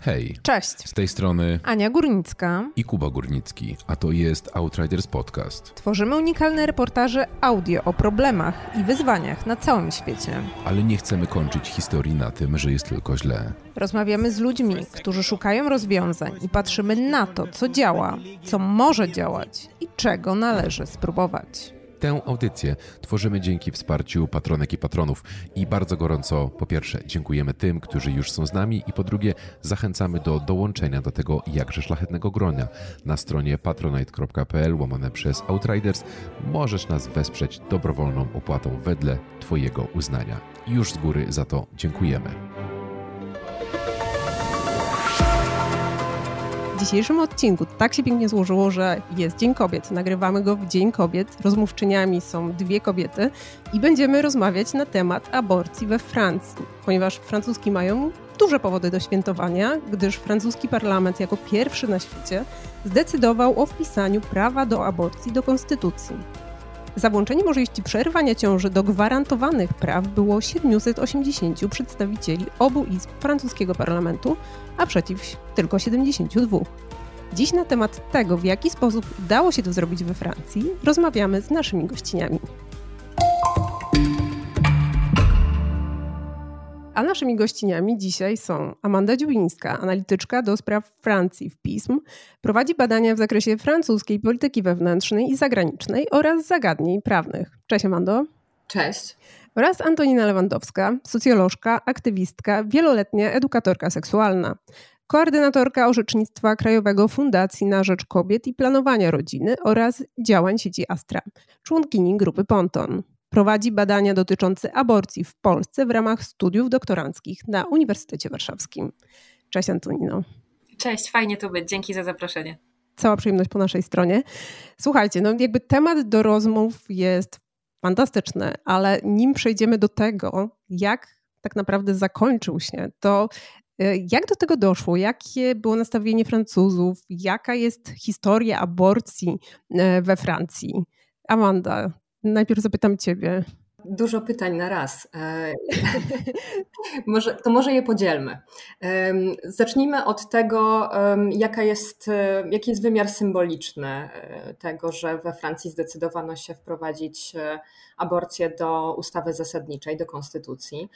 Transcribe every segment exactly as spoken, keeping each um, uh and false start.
Hej, cześć. Z tej strony Ania Górnicka i Kuba Górnicki, a to jest Outriders Podcast. Tworzymy unikalne reportaże audio o problemach i wyzwaniach na całym świecie. Ale nie chcemy kończyć historii na tym, że jest tylko źle. Rozmawiamy z ludźmi, którzy szukają rozwiązań i patrzymy na to, co działa, co może działać i czego należy spróbować. Tę audycję tworzymy dzięki wsparciu patronek i patronów i bardzo gorąco po pierwsze dziękujemy tym, którzy już są z nami i po drugie zachęcamy do dołączenia do tego jakże szlachetnego gronia. Na stronie patronite.pl łamane przez Outriders możesz nas wesprzeć dobrowolną opłatą wedle Twojego uznania. I już z góry za to dziękujemy. W dzisiejszym odcinku tak się pięknie złożyło, że jest Dzień Kobiet. Nagrywamy go w Dzień Kobiet. Rozmówczyniami są dwie kobiety i będziemy rozmawiać na temat aborcji we Francji, ponieważ Francuski mają duże powody do świętowania, gdyż francuski parlament jako pierwszy na świecie zdecydował o wpisaniu prawa do aborcji do konstytucji. Za włączenie możliwości przerywania ciąży do gwarantowanych praw było siedemset osiemdziesięciu przedstawicieli obu izb francuskiego parlamentu, a przeciw tylko siedemdziesięciu dwóch. Dziś na temat tego, w jaki sposób udało się to zrobić we Francji, rozmawiamy z naszymi gościniami. A naszymi gościniami dzisiaj są Amanda Dziubińska, analityczka do spraw Francji w pism, prowadzi badania w zakresie francuskiej polityki wewnętrznej i zagranicznej oraz zagadnień prawnych. Cześć Amando. Cześć. Oraz Antonina Lewandowska, socjolożka, aktywistka, wieloletnia edukatorka seksualna, koordynatorka orzecznictwa Krajowego Fundacji na Rzecz Kobiet i Planowania Rodziny oraz działań sieci Astra, członkini grupy Ponton. Prowadzi badania dotyczące aborcji w Polsce w ramach studiów doktoranckich na Uniwersytecie Warszawskim. Cześć Antonino. Cześć, fajnie tu być. Dzięki za zaproszenie. Cała przyjemność po naszej stronie. Słuchajcie, no jakby temat do rozmów jest fantastyczny, ale nim przejdziemy do tego, jak tak naprawdę zakończył się, to jak do tego doszło? Jakie było nastawienie Francuzów? Jaka jest historia aborcji we Francji? Amanda, najpierw zapytam ciebie. Dużo pytań na raz. może, to może je podzielmy. Zacznijmy od tego, jaka jest, jaki jest wymiar symboliczny tego, że we Francji zdecydowano się wprowadzić aborcję do ustawy zasadniczej, do konstytucji.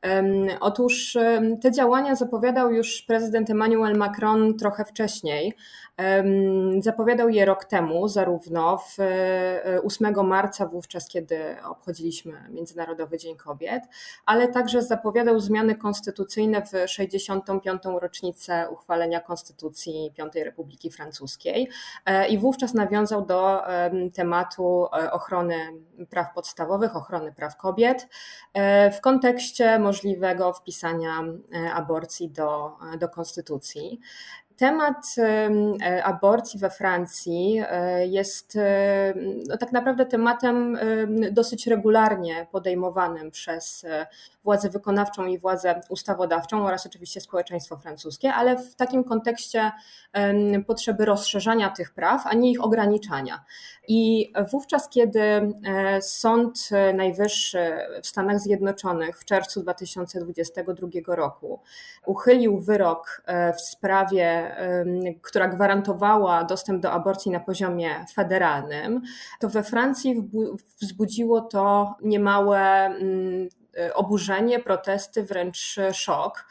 Otóż te działania zapowiadał już prezydent Emmanuel Macron trochę wcześniej. Zapowiadał je rok temu, zarówno w ósmego marca, wówczas kiedy obchodziliśmy Międzynarodowy Dzień Kobiet, ale także zapowiadał zmiany konstytucyjne w sześćdziesiątą piątą rocznicę uchwalenia Konstytucji Piątej Republiki Francuskiej i wówczas nawiązał do tematu ochrony praw podstawowych, ochrony praw kobiet w kontekście możliwego wpisania aborcji do, do konstytucji. Temat aborcji we Francji jest no, tak naprawdę tematem dosyć regularnie podejmowanym przez władzę wykonawczą i władzę ustawodawczą oraz oczywiście społeczeństwo francuskie, ale w takim kontekście potrzeby rozszerzania tych praw, a nie ich ograniczania. I wówczas, kiedy Sąd Najwyższy w Stanach Zjednoczonych w czerwcu dwa tysiące dwudziestego drugiego roku uchylił wyrok w sprawie, która gwarantowała dostęp do aborcji na poziomie federalnym, to we Francji wzbudziło to niemałe oburzenie, protesty, wręcz szok.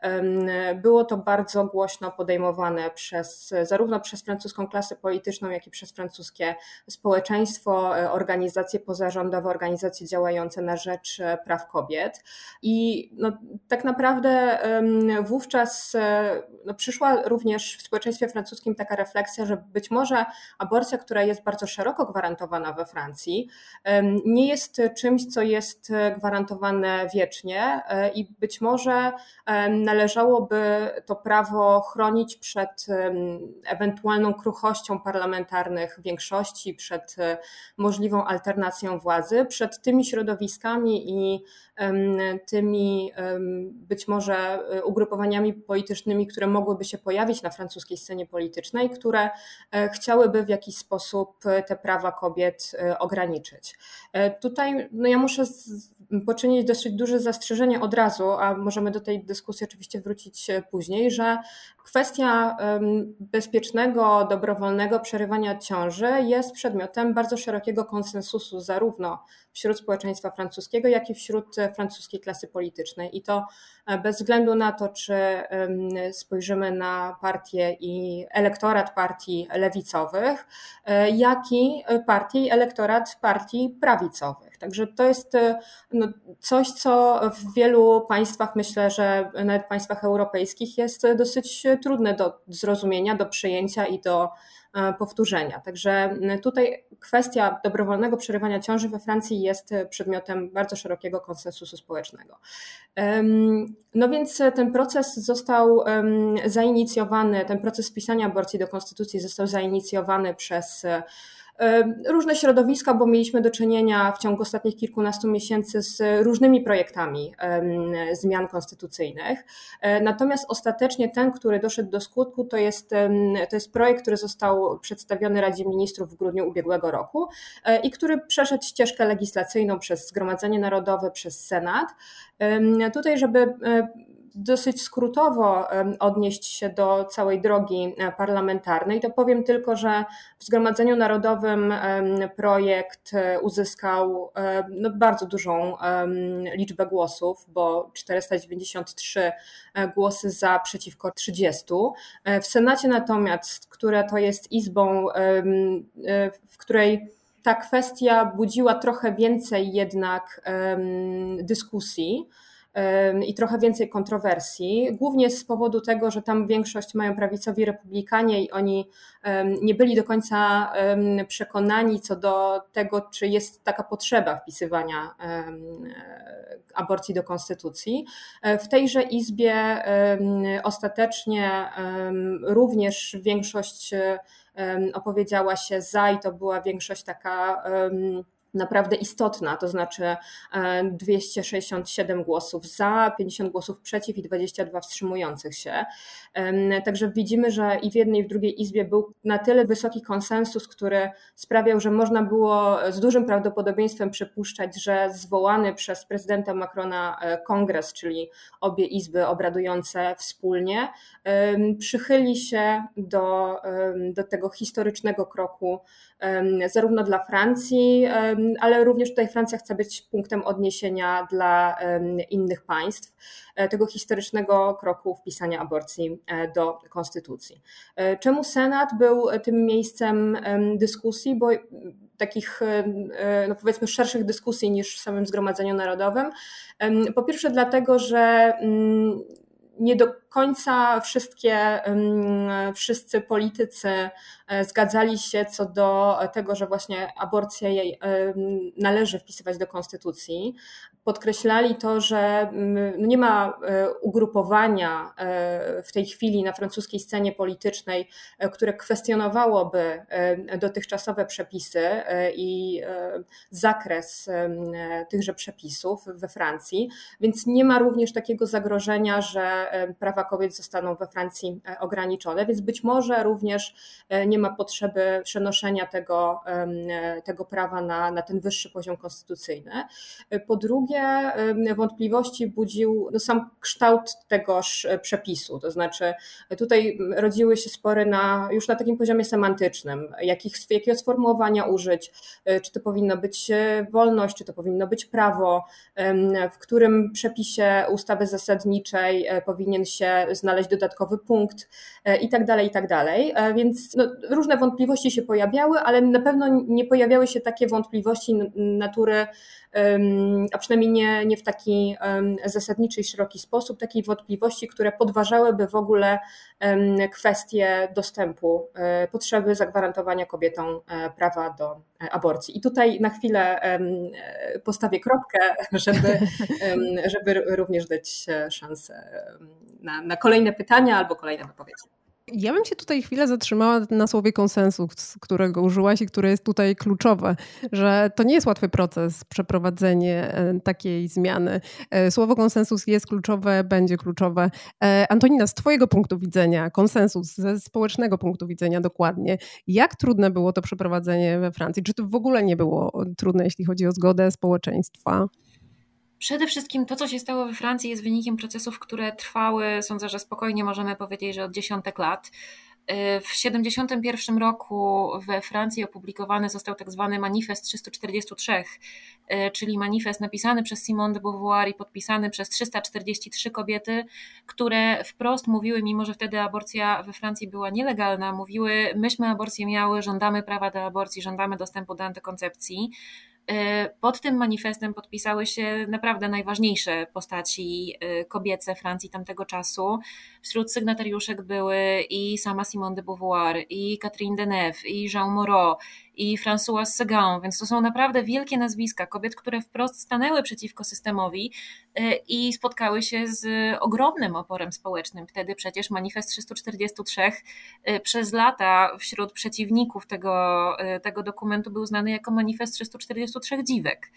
Było to bardzo głośno podejmowane przez, zarówno przez francuską klasę polityczną, jak i przez francuskie społeczeństwo, organizacje pozarządowe, organizacje działające na rzecz praw kobiet. I no, tak naprawdę wówczas no, przyszła również w społeczeństwie francuskim taka refleksja, że być może aborcja, która jest bardzo szeroko gwarantowana we Francji, nie jest czymś, co jest gwarantowane wiecznie i być może należałoby to prawo chronić przed ewentualną kruchością parlamentarnych większości, przed możliwą alternacją władzy, przed tymi środowiskami i tymi być może ugrupowaniami politycznymi, które mogłyby się pojawić na francuskiej scenie politycznej, które chciałyby w jakiś sposób te prawa kobiet ograniczyć. Tutaj no ja muszę poczynić dosyć duże zastrzeżenie od razu, a możemy do tej dyskusji oczywiście oczywiście wrócić później, że kwestia bezpiecznego, dobrowolnego przerywania ciąży jest przedmiotem bardzo szerokiego konsensusu zarówno wśród społeczeństwa francuskiego, jak i wśród francuskiej klasy politycznej. I to bez względu na to, czy spojrzymy na partię i elektorat partii lewicowych, jak i partii i elektorat partii prawicowych. Także to jest no, coś, co w wielu państwach, myślę, że nawet w państwach europejskich jest dosyć trudne do zrozumienia, do przyjęcia i do powtórzenia. Także tutaj kwestia dobrowolnego przerywania ciąży we Francji jest przedmiotem bardzo szerokiego konsensusu społecznego. No więc ten proces został zainicjowany, ten proces wpisania aborcji do konstytucji został zainicjowany przez różne środowiska, bo mieliśmy do czynienia w ciągu ostatnich kilkunastu miesięcy z różnymi projektami zmian konstytucyjnych. Natomiast ostatecznie ten, który doszedł do skutku, to jest, to jest projekt, który został przedstawiony Radzie Ministrów w grudniu ubiegłego roku i który przeszedł ścieżkę legislacyjną przez Zgromadzenie Narodowe, przez Senat. Tutaj, żeby dosyć skrótowo odnieść się do całej drogi parlamentarnej, to powiem tylko, że w Zgromadzeniu Narodowym projekt uzyskał no, bardzo dużą liczbę głosów, bo czterysta dziewięćdziesiąt trzy głosy za przeciwko trzydziestu. W Senacie natomiast, która to jest izbą, w której ta kwestia budziła trochę więcej jednak dyskusji i trochę więcej kontrowersji, głównie z powodu tego, że tam większość mają prawicowi republikanie i oni nie byli do końca przekonani co do tego, czy jest taka potrzeba wpisywania aborcji do konstytucji. W tejże izbie ostatecznie również większość opowiedziała się za i to była większość taka naprawdę istotna, to znaczy dwieście sześćdziesiąt siedem głosów za, pięćdziesiąt głosów przeciw i dwadzieścia dwa wstrzymujących się. Także widzimy, że i w jednej i w drugiej izbie był na tyle wysoki konsensus, który sprawiał, że można było z dużym prawdopodobieństwem przypuszczać, że zwołany przez prezydenta Macrona kongres, czyli obie izby obradujące wspólnie, przychyli się do, do tego historycznego kroku zarówno dla Francji, ale również tutaj Francja chce być punktem odniesienia dla innych państw, tego historycznego kroku wpisania aborcji do konstytucji. Czemu Senat był tym miejscem dyskusji, bo takich no powiedzmy szerszych dyskusji niż w samym Zgromadzeniu Narodowym? Po pierwsze dlatego, że nie do końca wszystkie, wszyscy politycy zgadzali się co do tego, że właśnie aborcję jej należy wpisywać do konstytucji. Podkreślali to, że nie ma ugrupowania w tej chwili na francuskiej scenie politycznej, które kwestionowałoby dotychczasowe przepisy i zakres tychże przepisów we Francji, więc nie ma również takiego zagrożenia, że prawa kobiet zostaną we Francji ograniczone, więc być może również nie ma potrzeby przenoszenia tego, tego prawa na, na ten wyższy poziom konstytucyjny. Po drugie, wątpliwości budził no, sam kształt tegoż przepisu, to znaczy tutaj rodziły się spory na, już na takim poziomie semantycznym, jakich, jakiego sformułowania użyć, czy to powinno być wolność, czy to powinno być prawo, w którym przepisie ustawy zasadniczej powinien się znaleźć dodatkowy punkt i tak dalej, i tak dalej. Więc no, różne wątpliwości się pojawiały, ale na pewno nie pojawiały się takie wątpliwości natury, a przynajmniej nie, nie w taki zasadniczy i szeroki sposób, takiej wątpliwości, które podważałyby w ogóle kwestię dostępu, potrzeby zagwarantowania kobietom prawa do aborcji. I tutaj na chwilę postawię kropkę, żeby, żeby również dać szansę na, na kolejne pytania albo kolejne wypowiedzi. Ja bym się tutaj chwilę zatrzymała na słowie konsensus, którego użyłaś i które jest tutaj kluczowe, że to nie jest łatwy proces przeprowadzenie takiej zmiany. Słowo konsensus jest kluczowe, będzie kluczowe. Antonina, z twojego punktu widzenia, konsensus, ze społecznego punktu widzenia dokładnie, jak trudne było to przeprowadzenie we Francji? Czy to w ogóle nie było trudne, jeśli chodzi o zgodę społeczeństwa? Przede wszystkim to, co się stało we Francji, jest wynikiem procesów, które trwały, sądzę, że spokojnie możemy powiedzieć, że od dziesiątek lat. W siedemdziesiątym pierwszym roku we Francji opublikowany został tak zwany Manifest trzystu czterdziestu trzech, czyli manifest napisany przez Simone de Beauvoir i podpisany przez trzysta czterdzieści trzy kobiety, które wprost mówiły, mimo że wtedy aborcja we Francji była nielegalna, mówiły: myśmy aborcję miały, żądamy prawa do aborcji, żądamy dostępu do antykoncepcji. Pod tym manifestem podpisały się naprawdę najważniejsze postaci kobiece Francji tamtego czasu. Wśród sygnatariuszek były i sama Simone de Beauvoir, i Catherine Deneuve, i Jean Moreau, i Françoise Sagan, więc to są naprawdę wielkie nazwiska kobiet, które wprost stanęły przeciwko systemowi i spotkały się z ogromnym oporem społecznym. Wtedy przecież manifest trzystu czterdziestu trzech przez lata wśród przeciwników tego, tego dokumentu był znany jako manifest trzystu czterdziestu trzech dziwek.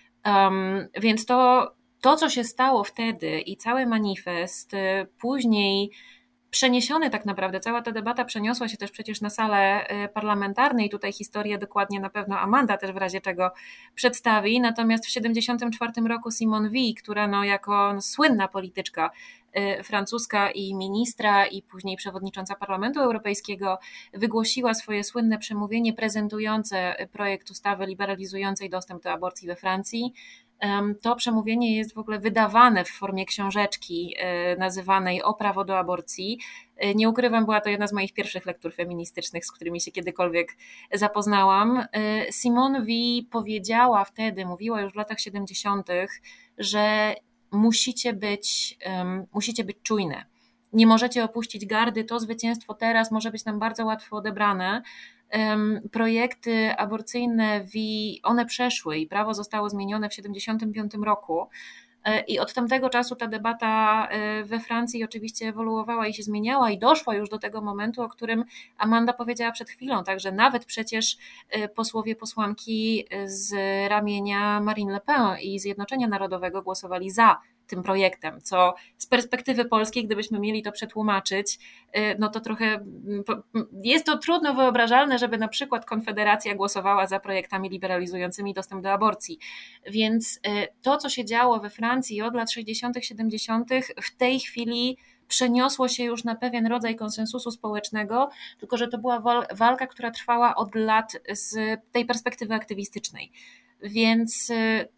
Um, więc to, to, co się stało wtedy i cały manifest, później przeniesiony tak naprawdę, cała ta debata przeniosła się też przecież na salę parlamentarną i tutaj historię dokładnie na pewno Amanda też w razie czego przedstawi, natomiast w siedemdziesiątym czwartym roku Simone Veil, która no jako no, słynna polityczka francuska i ministra i później przewodnicząca Parlamentu Europejskiego, wygłosiła swoje słynne przemówienie prezentujące projekt ustawy liberalizującej dostęp do aborcji we Francji. To przemówienie jest w ogóle wydawane w formie książeczki nazywanej O prawo do aborcji. Nie ukrywam, była to jedna z moich pierwszych lektur feministycznych, z którymi się kiedykolwiek zapoznałam. Simone Veil powiedziała wtedy, mówiła już w latach siedemdziesiątych, że musicie być, um, musicie być czujne. Nie możecie opuścić gardy, to zwycięstwo teraz może być nam bardzo łatwo odebrane. Um, projekty aborcyjne, Veil, one przeszły i prawo zostało zmienione w siedemdziesiątym piątym roku. I od tamtego czasu ta debata we Francji oczywiście ewoluowała i się zmieniała i doszła już do tego momentu, o którym Amanda powiedziała przed chwilą, także nawet przecież posłowie, posłanki z ramienia Marine Le Pen i Zjednoczenia Narodowego głosowali za tym projektem, co z perspektywy polskiej, gdybyśmy mieli to przetłumaczyć, no to trochę jest to trudno wyobrażalne, żeby na przykład Konfederacja głosowała za projektami liberalizującymi dostęp do aborcji. Więc to, co się działo we Francji od lat sześćdziesiątych, siedemdziesiątych w tej chwili przeniosło się już na pewien rodzaj konsensusu społecznego, tylko że to była walka, która trwała od lat z tej perspektywy aktywistycznej. Więc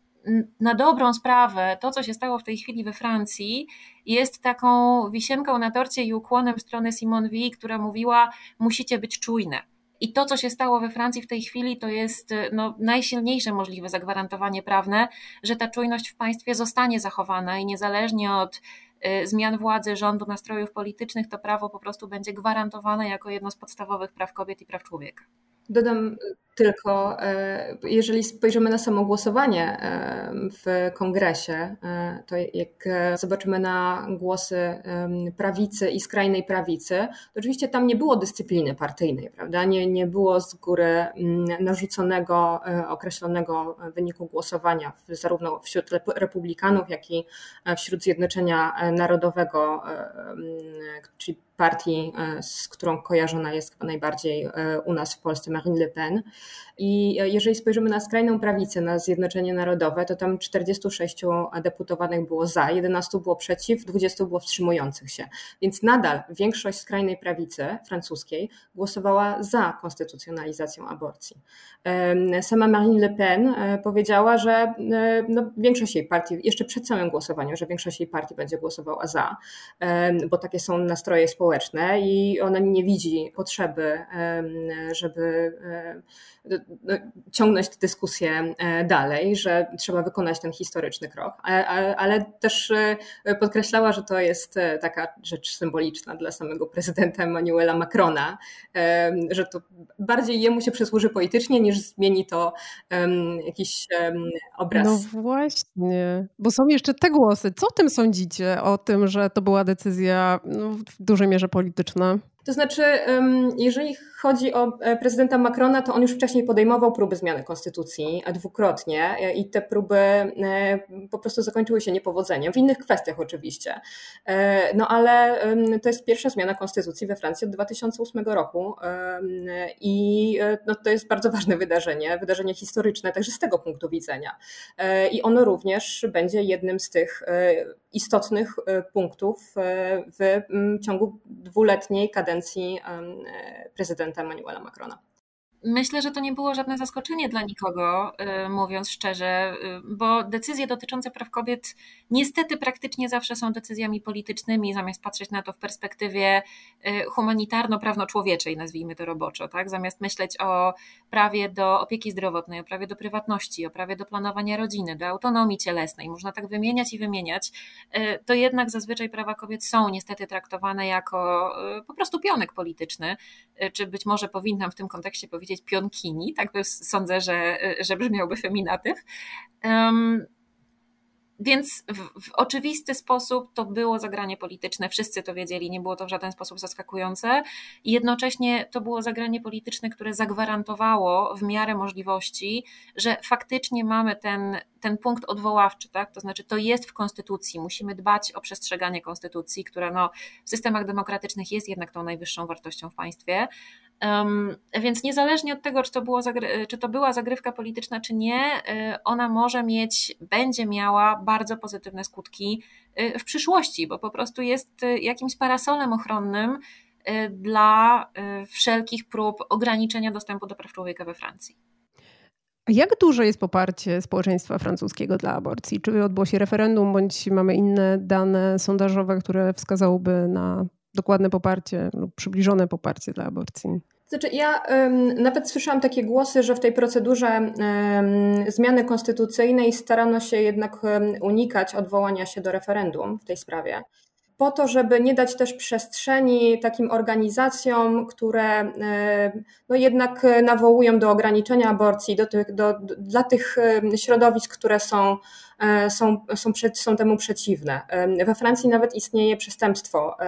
na dobrą sprawę to, co się stało w tej chwili we Francji, jest taką wisienką na torcie i ukłonem w stronę Simone Veil, która mówiła: musicie być czujne. I to, co się stało we Francji w tej chwili, to jest no, najsilniejsze możliwe zagwarantowanie prawne, że ta czujność w państwie zostanie zachowana i niezależnie od y, zmian władzy, rządu, nastrojów politycznych, to prawo po prostu będzie gwarantowane jako jedno z podstawowych praw kobiet i praw człowieka. Dodam tylko, jeżeli spojrzymy na samo głosowanie w kongresie, to jak zobaczymy na głosy prawicy i skrajnej prawicy, to oczywiście tam nie było dyscypliny partyjnej, prawda? Nie, nie było z góry narzuconego, określonego wyniku głosowania zarówno wśród republikanów, jak i wśród Zjednoczenia Narodowego, czyli partii, z którą kojarzona jest chyba najbardziej u nas w Polsce Marine Le Pen. I jeżeli spojrzymy na skrajną prawicę, na Zjednoczenie Narodowe, to tam czterdziestu sześciu deputowanych było za, jedenastu było przeciw, dwudziestu było wstrzymujących się. Więc nadal większość skrajnej prawicy francuskiej głosowała za konstytucjonalizacją aborcji. Sama Marine Le Pen powiedziała, że no, większość jej partii, jeszcze przed samym głosowaniem, że większość jej partii będzie głosowała za, bo takie są nastroje społeczne i ona nie widzi potrzeby, żeby ciągnąć tę dyskusję dalej, że trzeba wykonać ten historyczny krok, ale też podkreślała, że to jest taka rzecz symboliczna dla samego prezydenta Emmanuela Macrona, że to bardziej jemu się przysłuży politycznie, niż zmieni to jakiś obraz. No właśnie, bo są jeszcze te głosy. Co o tym sądzicie? O tym, że to była decyzja no, w dużej mierze polityczna? To znaczy, jeżeli chodzi o prezydenta Macrona, to on już wcześniej podejmował próby zmiany konstytucji dwukrotnie i te próby po prostu zakończyły się niepowodzeniem, w innych kwestiach oczywiście. No ale to jest pierwsza zmiana konstytucji we Francji od dwa tysiące ósmego roku i no, to jest bardzo ważne wydarzenie, wydarzenie historyczne także z tego punktu widzenia. I ono również będzie jednym z tych istotnych punktów w ciągu dwuletniej kadencji prezydenta Emmanuela Macrona. Myślę, że to nie było żadne zaskoczenie dla nikogo, mówiąc szczerze, bo decyzje dotyczące praw kobiet niestety praktycznie zawsze są decyzjami politycznymi, zamiast patrzeć na to w perspektywie humanitarno-prawno-człowieczej, nazwijmy to roboczo, tak? Zamiast myśleć o prawie do opieki zdrowotnej, o prawie do prywatności, o prawie do planowania rodziny, do autonomii cielesnej, można tak wymieniać i wymieniać, to jednak zazwyczaj prawa kobiet są niestety traktowane jako po prostu pionek polityczny, czy być może powinnam w tym kontekście powiedzieć pionkini, tak sądzę, że, że brzmiałby feminatyw. Um, Więc w, w oczywisty sposób to było zagranie polityczne, wszyscy to wiedzieli, nie było to w żaden sposób zaskakujące i jednocześnie to było zagranie polityczne, które zagwarantowało w miarę możliwości, że faktycznie mamy ten, ten punkt odwoławczy, tak? To znaczy to jest w konstytucji, musimy dbać o przestrzeganie konstytucji, która no, w systemach demokratycznych jest jednak tą najwyższą wartością w państwie. Um, więc niezależnie od tego, czy to, było zagry- czy to była zagrywka polityczna, czy nie, ona może mieć, będzie miała bardzo pozytywne skutki w przyszłości, bo po prostu jest jakimś parasolem ochronnym dla wszelkich prób ograniczenia dostępu do praw człowieka we Francji. A jak duże jest poparcie społeczeństwa francuskiego dla aborcji? Czy odbyło się referendum, bądź mamy inne dane sondażowe, które wskazałyby na dokładne poparcie lub przybliżone poparcie dla aborcji? Znaczy ja um, nawet słyszałam takie głosy, że w tej procedurze um, zmiany konstytucyjnej starano się jednak um, unikać odwołania się do referendum w tej sprawie, po to, żeby nie dać też przestrzeni takim organizacjom, które um, no jednak nawołują do ograniczenia aborcji, do tych, do, do, dla tych środowisk, które są Są, są, są temu przeciwne. We Francji nawet istnieje przestępstwo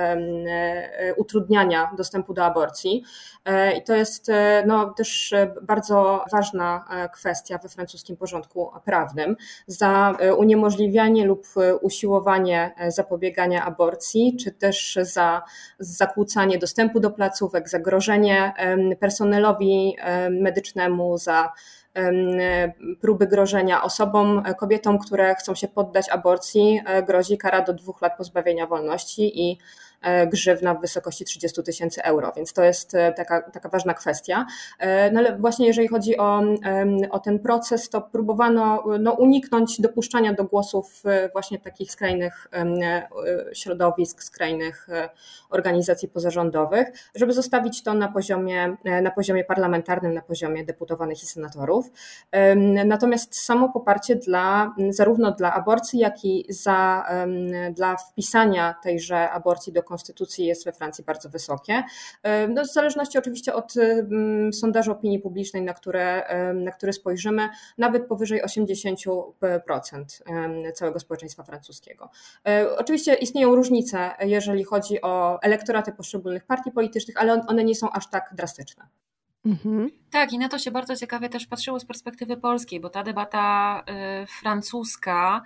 utrudniania dostępu do aborcji i to jest no, też bardzo ważna kwestia we francuskim porządku prawnym. Za uniemożliwianie lub usiłowanie zapobiegania aborcji, czy też za zakłócanie dostępu do placówek, zagrożenie personelowi medycznemu, za próby grożenia osobom, kobietom, które chcą się poddać aborcji, grozi kara do dwóch lat pozbawienia wolności i grzywna w wysokości trzydzieści tysięcy euro, więc to jest taka, taka ważna kwestia. No ale właśnie jeżeli chodzi o, o ten proces, to próbowano no, uniknąć dopuszczania do głosów właśnie takich skrajnych środowisk, skrajnych organizacji pozarządowych, żeby zostawić to na poziomie, na poziomie parlamentarnym, na poziomie deputowanych i senatorów. Natomiast samo poparcie dla, zarówno dla aborcji, jak i za, dla wpisania tejże aborcji do konstytucji jest we Francji bardzo wysokie. No, w zależności oczywiście od sondażu opinii publicznej, na które, na które spojrzymy, nawet powyżej osiemdziesiąt procent całego społeczeństwa francuskiego. Oczywiście istnieją różnice, jeżeli chodzi o elektoraty poszczególnych partii politycznych, ale one nie są aż tak drastyczne. Mhm. Tak, i na to się bardzo ciekawie też patrzyło z perspektywy polskiej, bo ta debata y, francuska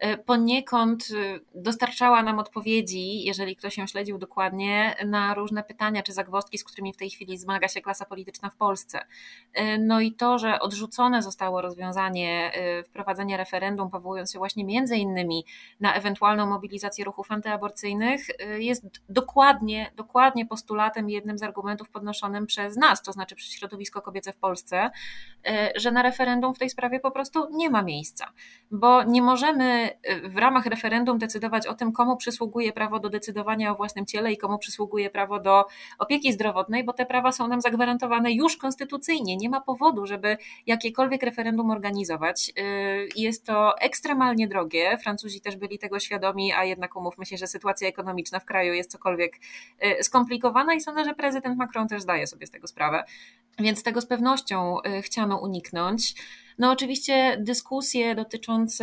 poniekąd dostarczała nam odpowiedzi, jeżeli ktoś ją śledził dokładnie, na różne pytania czy zagwozdki, z którymi w tej chwili zmaga się klasa polityczna w Polsce. No i to, że odrzucone zostało rozwiązanie wprowadzenia referendum, powołując się właśnie między innymi na ewentualną mobilizację ruchów antyaborcyjnych, jest dokładnie, dokładnie postulatem, jednym z argumentów podnoszonym przez nas, to znaczy przez środowisko kobiece w Polsce, że na referendum w tej sprawie po prostu nie ma miejsca, bo nie możemy w ramach referendum decydować o tym, komu przysługuje prawo do decydowania o własnym ciele i komu przysługuje prawo do opieki zdrowotnej, bo te prawa są nam zagwarantowane już konstytucyjnie. Nie ma powodu, żeby jakiekolwiek referendum organizować. Jest to ekstremalnie drogie. Francuzi też byli tego świadomi, a jednak umówmy się, że sytuacja ekonomiczna w kraju jest cokolwiek skomplikowana i sądzę, że prezydent Macron też zdaje sobie z tego sprawę. Więc tego z pewnością chciano uniknąć. No oczywiście dyskusje dotyczące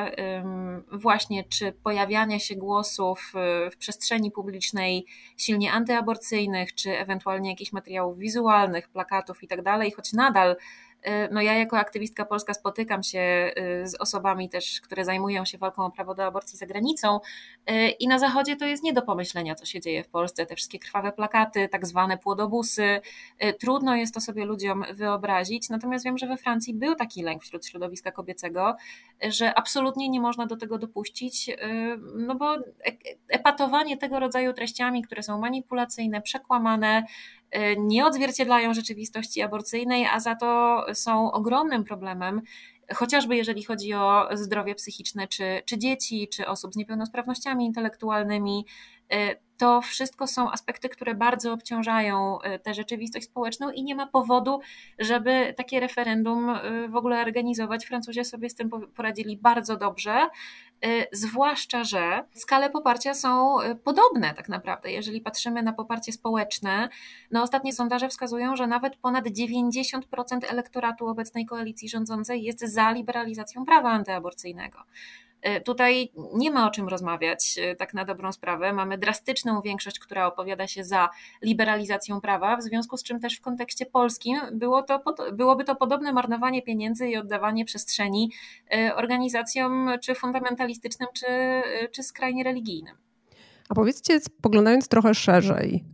właśnie czy pojawiania się głosów w przestrzeni publicznej silnie antyaborcyjnych, czy ewentualnie jakichś materiałów wizualnych, plakatów i tak dalej, choć nadal no ja jako aktywistka polska spotykam się z osobami też, które zajmują się walką o prawo do aborcji za granicą i na zachodzie to jest nie do pomyślenia, co się dzieje w Polsce, te wszystkie krwawe plakaty, tak zwane płodobusy, trudno jest to sobie ludziom wyobrazić, natomiast wiem, że we Francji był taki lęk wśród środowiska kobiecego, że absolutnie nie można do tego dopuścić, no bo epatowanie tego rodzaju treściami, które są manipulacyjne, przekłamane, nie odzwierciedlają rzeczywistości aborcyjnej, a za to są ogromnym problemem, chociażby jeżeli chodzi o zdrowie psychiczne czy, czy dzieci, czy osób z niepełnosprawnościami intelektualnymi. To wszystko są aspekty, które bardzo obciążają tę rzeczywistość społeczną i nie ma powodu, żeby takie referendum w ogóle organizować. Francuzi sobie z tym poradzili bardzo dobrze, zwłaszcza, że skale poparcia są podobne tak naprawdę. Jeżeli patrzymy na poparcie społeczne, no ostatnie sondaże wskazują, że nawet ponad dziewięćdziesiąt procent elektoratu obecnej koalicji rządzącej jest za liberalizacją prawa antyaborcyjnego. Tutaj nie ma o czym rozmawiać, tak na dobrą sprawę. Mamy drastyczną większość, która opowiada się za liberalizacją prawa, w związku z czym też w kontekście polskim było to, byłoby to podobne marnowanie pieniędzy i oddawanie przestrzeni organizacjom czy fundamentalistycznym, czy, czy skrajnie religijnym. A powiedzcie, spoglądając trochę szerzej,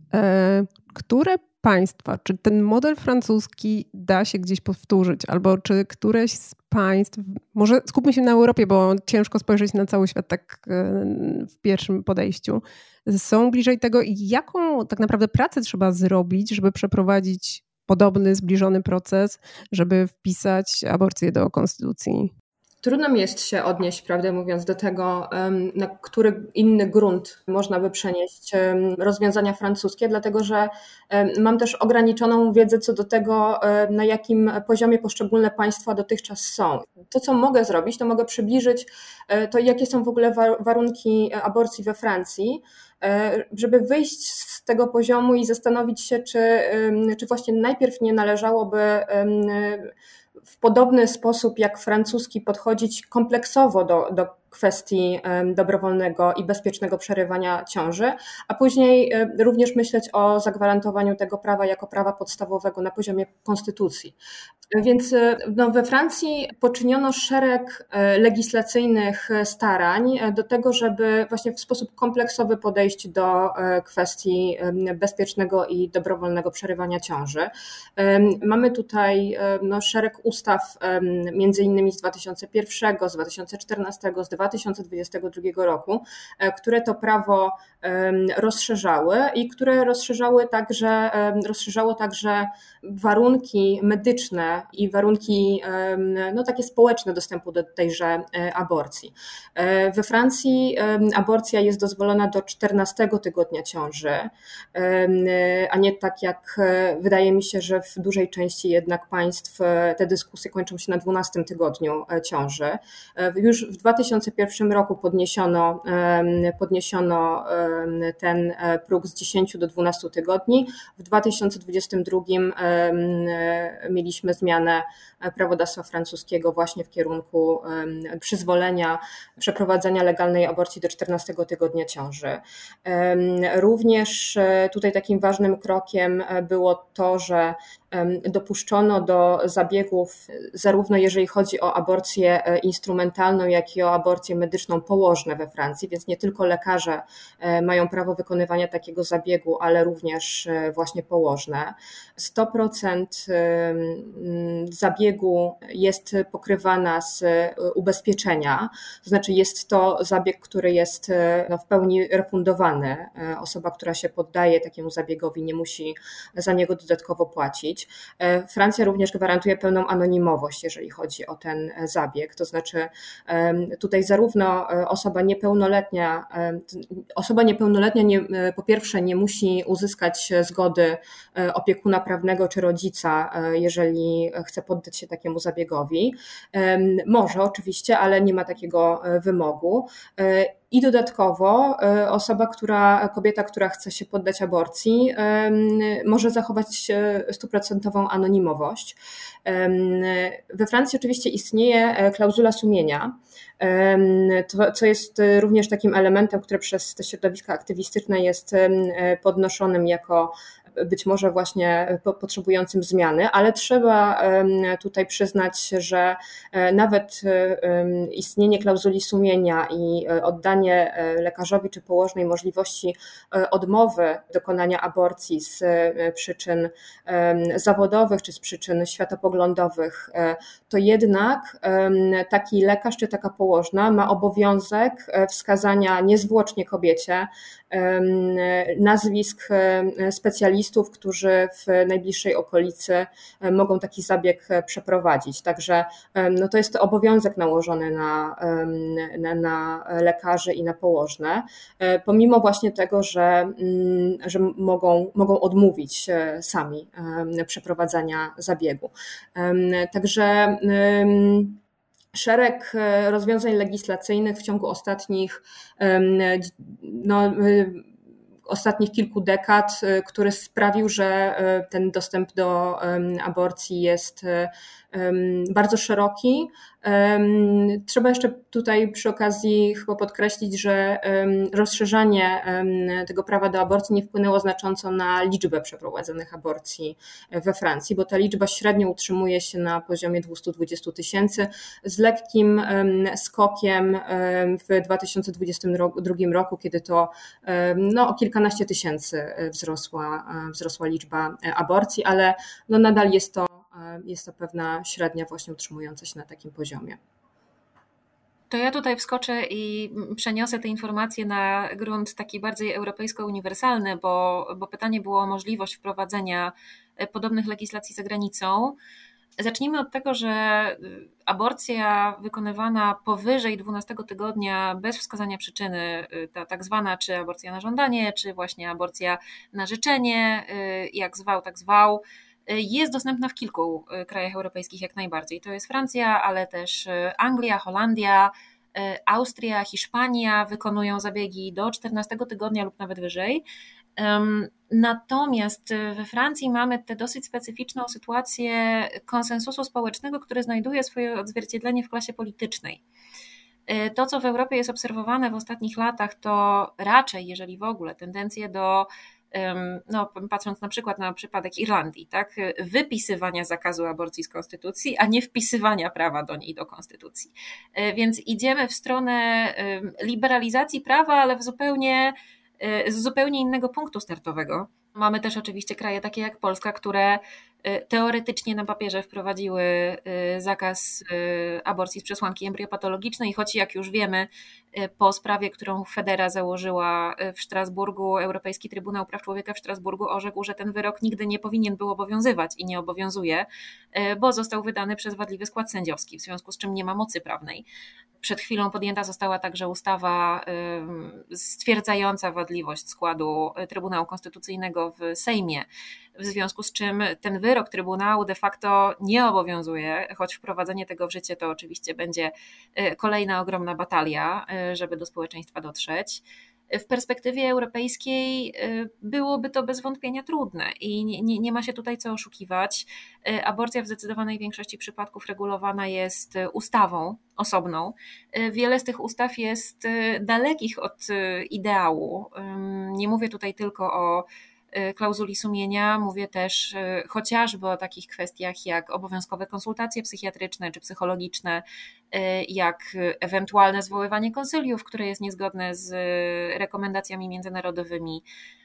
które państwa, czy ten model francuski da się gdzieś powtórzyć, albo czy któreś z państw, może skupmy się na Europie, bo ciężko spojrzeć na cały świat tak w pierwszym podejściu, są bliżej tego i jaką tak naprawdę pracę trzeba zrobić, żeby przeprowadzić podobny, zbliżony proces, żeby wpisać aborcję do konstytucji? Trudno mi jest się odnieść, prawdę mówiąc, do tego, na który inny grunt można by przenieść rozwiązania francuskie, dlatego że mam też ograniczoną wiedzę co do tego, na jakim poziomie poszczególne państwa dotychczas są. To, co mogę zrobić, to mogę przybliżyć to, jakie są w ogóle warunki aborcji we Francji, żeby wyjść z tego poziomu i zastanowić się, czy, czy właśnie najpierw nie należałoby w podobny sposób jak francuski podchodzić kompleksowo do, do kwestii dobrowolnego i bezpiecznego przerywania ciąży, a później również myśleć o zagwarantowaniu tego prawa jako prawa podstawowego na poziomie konstytucji. Więc no, we Francji poczyniono szereg legislacyjnych starań do tego, żeby właśnie w sposób kompleksowy podejść do kwestii bezpiecznego i dobrowolnego przerywania ciąży. Mamy tutaj no, szereg ustaw, między innymi z dwa tysiące pierwszego, z dwa tysiące czternastego, z dwa tysiące dwudziestego drugiego roku, które to prawo rozszerzały i które rozszerzały także, rozszerzało także warunki medyczne i warunki no, takie społeczne dostępu do tejże aborcji. We Francji aborcja jest dozwolona do czternastego tygodnia ciąży, a nie tak jak wydaje mi się, że w dużej części jednak państw te dyskusje kończą się na dwunastym tygodniu ciąży. Już w dwa tysiące pierwszym roku podniesiono, podniesiono ten próg z dziesięciu do dwunastu tygodni. W dwa tysiące dwudziestym drugim mieliśmy zmianę prawodawstwa francuskiego właśnie w kierunku przyzwolenia przeprowadzenia legalnej aborcji do czternastego tygodnia ciąży. Również tutaj takim ważnym krokiem było to, że dopuszczono do zabiegów zarówno jeżeli chodzi o aborcję instrumentalną, jak i o aborcję medyczną położne we Francji, więc nie tylko lekarze mają prawo wykonywania takiego zabiegu, ale również właśnie położne. sto procent zabiegu jest pokrywana z ubezpieczenia, to znaczy jest to zabieg, który jest no, w pełni refundowany. Osoba, która się poddaje takiemu zabiegowi, nie musi za niego dodatkowo płacić. Francja również gwarantuje pełną anonimowość, jeżeli chodzi o ten zabieg, to znaczy tutaj zarówno osoba niepełnoletnia, osoba niepełnoletnia nie, po pierwsze nie musi uzyskać zgody opiekuna prawnego czy rodzica, jeżeli chce poddać się takiemu zabiegowi. Może oczywiście, ale nie ma takiego wymogu. I dodatkowo osoba, która, kobieta, która chce się poddać aborcji, może zachować stuprocentową anonimowość. We Francji oczywiście istnieje klauzula sumienia, co jest również takim elementem, który przez te środowiska aktywistyczne jest podnoszonym jako być może właśnie potrzebującym zmiany, ale trzeba tutaj przyznać, że nawet istnienie klauzuli sumienia i oddanie lekarzowi czy położnej możliwości odmowy dokonania aborcji z przyczyn zawodowych czy z przyczyn światopoglądowych, to jednak taki lekarz czy taka położna ma obowiązek wskazania niezwłocznie kobiecie nazwisk specjalistów, którzy w najbliższej okolicy mogą taki zabieg przeprowadzić. Także no to jest obowiązek nałożony na, na, na lekarzy i na położne, pomimo właśnie tego, że, że mogą, mogą odmówić sami przeprowadzania zabiegu. Także szereg rozwiązań legislacyjnych w ciągu ostatnich, no, ostatnich kilku dekad, który sprawił, że ten dostęp do aborcji jest bardzo szeroki. Trzeba jeszcze tutaj przy okazji chyba podkreślić, że rozszerzanie tego prawa do aborcji nie wpłynęło znacząco na liczbę przeprowadzonych aborcji we Francji, bo ta liczba średnio utrzymuje się na poziomie dwieście dwadzieścia tysięcy z lekkim skokiem w dwa tysiące dwudziestym drugim roku, kiedy to no, o kilkanaście tysięcy wzrosła, wzrosła liczba aborcji, ale no, nadal jest to Jest to pewna średnia właśnie utrzymująca się na takim poziomie. To ja tutaj wskoczę i przeniosę te informacje na grunt taki bardziej europejsko-uniwersalny, bo, bo pytanie było o możliwość wprowadzenia podobnych legislacji za granicą. Zacznijmy od tego, że aborcja wykonywana powyżej dwunastego tygodnia bez wskazania przyczyny, ta tak zwana czy aborcja na żądanie, czy właśnie aborcja na życzenie, jak zwał, tak zwał, jest dostępna w kilku krajach europejskich jak najbardziej. To jest Francja, ale też Anglia, Holandia, Austria, Hiszpania wykonują zabiegi do czternastego tygodnia lub nawet wyżej. Natomiast we Francji mamy tę dosyć specyficzną sytuację konsensusu społecznego, który znajduje swoje odzwierciedlenie w klasie politycznej. To, co w Europie jest obserwowane w ostatnich latach, to raczej, jeżeli w ogóle, tendencje do, no, patrząc na przykład na przypadek Irlandii, tak, wypisywania zakazu aborcji z konstytucji, a nie wpisywania prawa do niej do konstytucji. Więc idziemy w stronę liberalizacji prawa, ale w zupełnie, z zupełnie innego punktu startowego. Mamy też oczywiście kraje takie jak Polska, które teoretycznie na papierze wprowadziły zakaz aborcji z przesłanki embriopatologicznej, choć jak już wiemy po sprawie, którą Federa założyła w Strasburgu, Europejski Trybunał Praw Człowieka w Strasburgu orzekł, że ten wyrok nigdy nie powinien był obowiązywać i nie obowiązuje, bo został wydany przez wadliwy skład sędziowski, w związku z czym nie ma mocy prawnej. Przed chwilą podjęta została także ustawa stwierdzająca wadliwość składu Trybunału Konstytucyjnego w Sejmie, w związku z czym ten wyrok Trybunału de facto nie obowiązuje, choć wprowadzenie tego w życie to oczywiście będzie kolejna ogromna batalia, żeby do społeczeństwa dotrzeć. W perspektywie europejskiej byłoby to bez wątpienia trudne i nie, nie, nie ma się tutaj co oszukiwać. Aborcja w zdecydowanej większości przypadków regulowana jest ustawą osobną. Wiele z tych ustaw jest dalekich od ideału. Nie mówię tutaj tylko o klauzuli sumienia, mówię też chociażby o takich kwestiach jak obowiązkowe konsultacje psychiatryczne czy psychologiczne, jak ewentualne zwoływanie konsyliów, które jest niezgodne z rekomendacjami międzynarodowymi,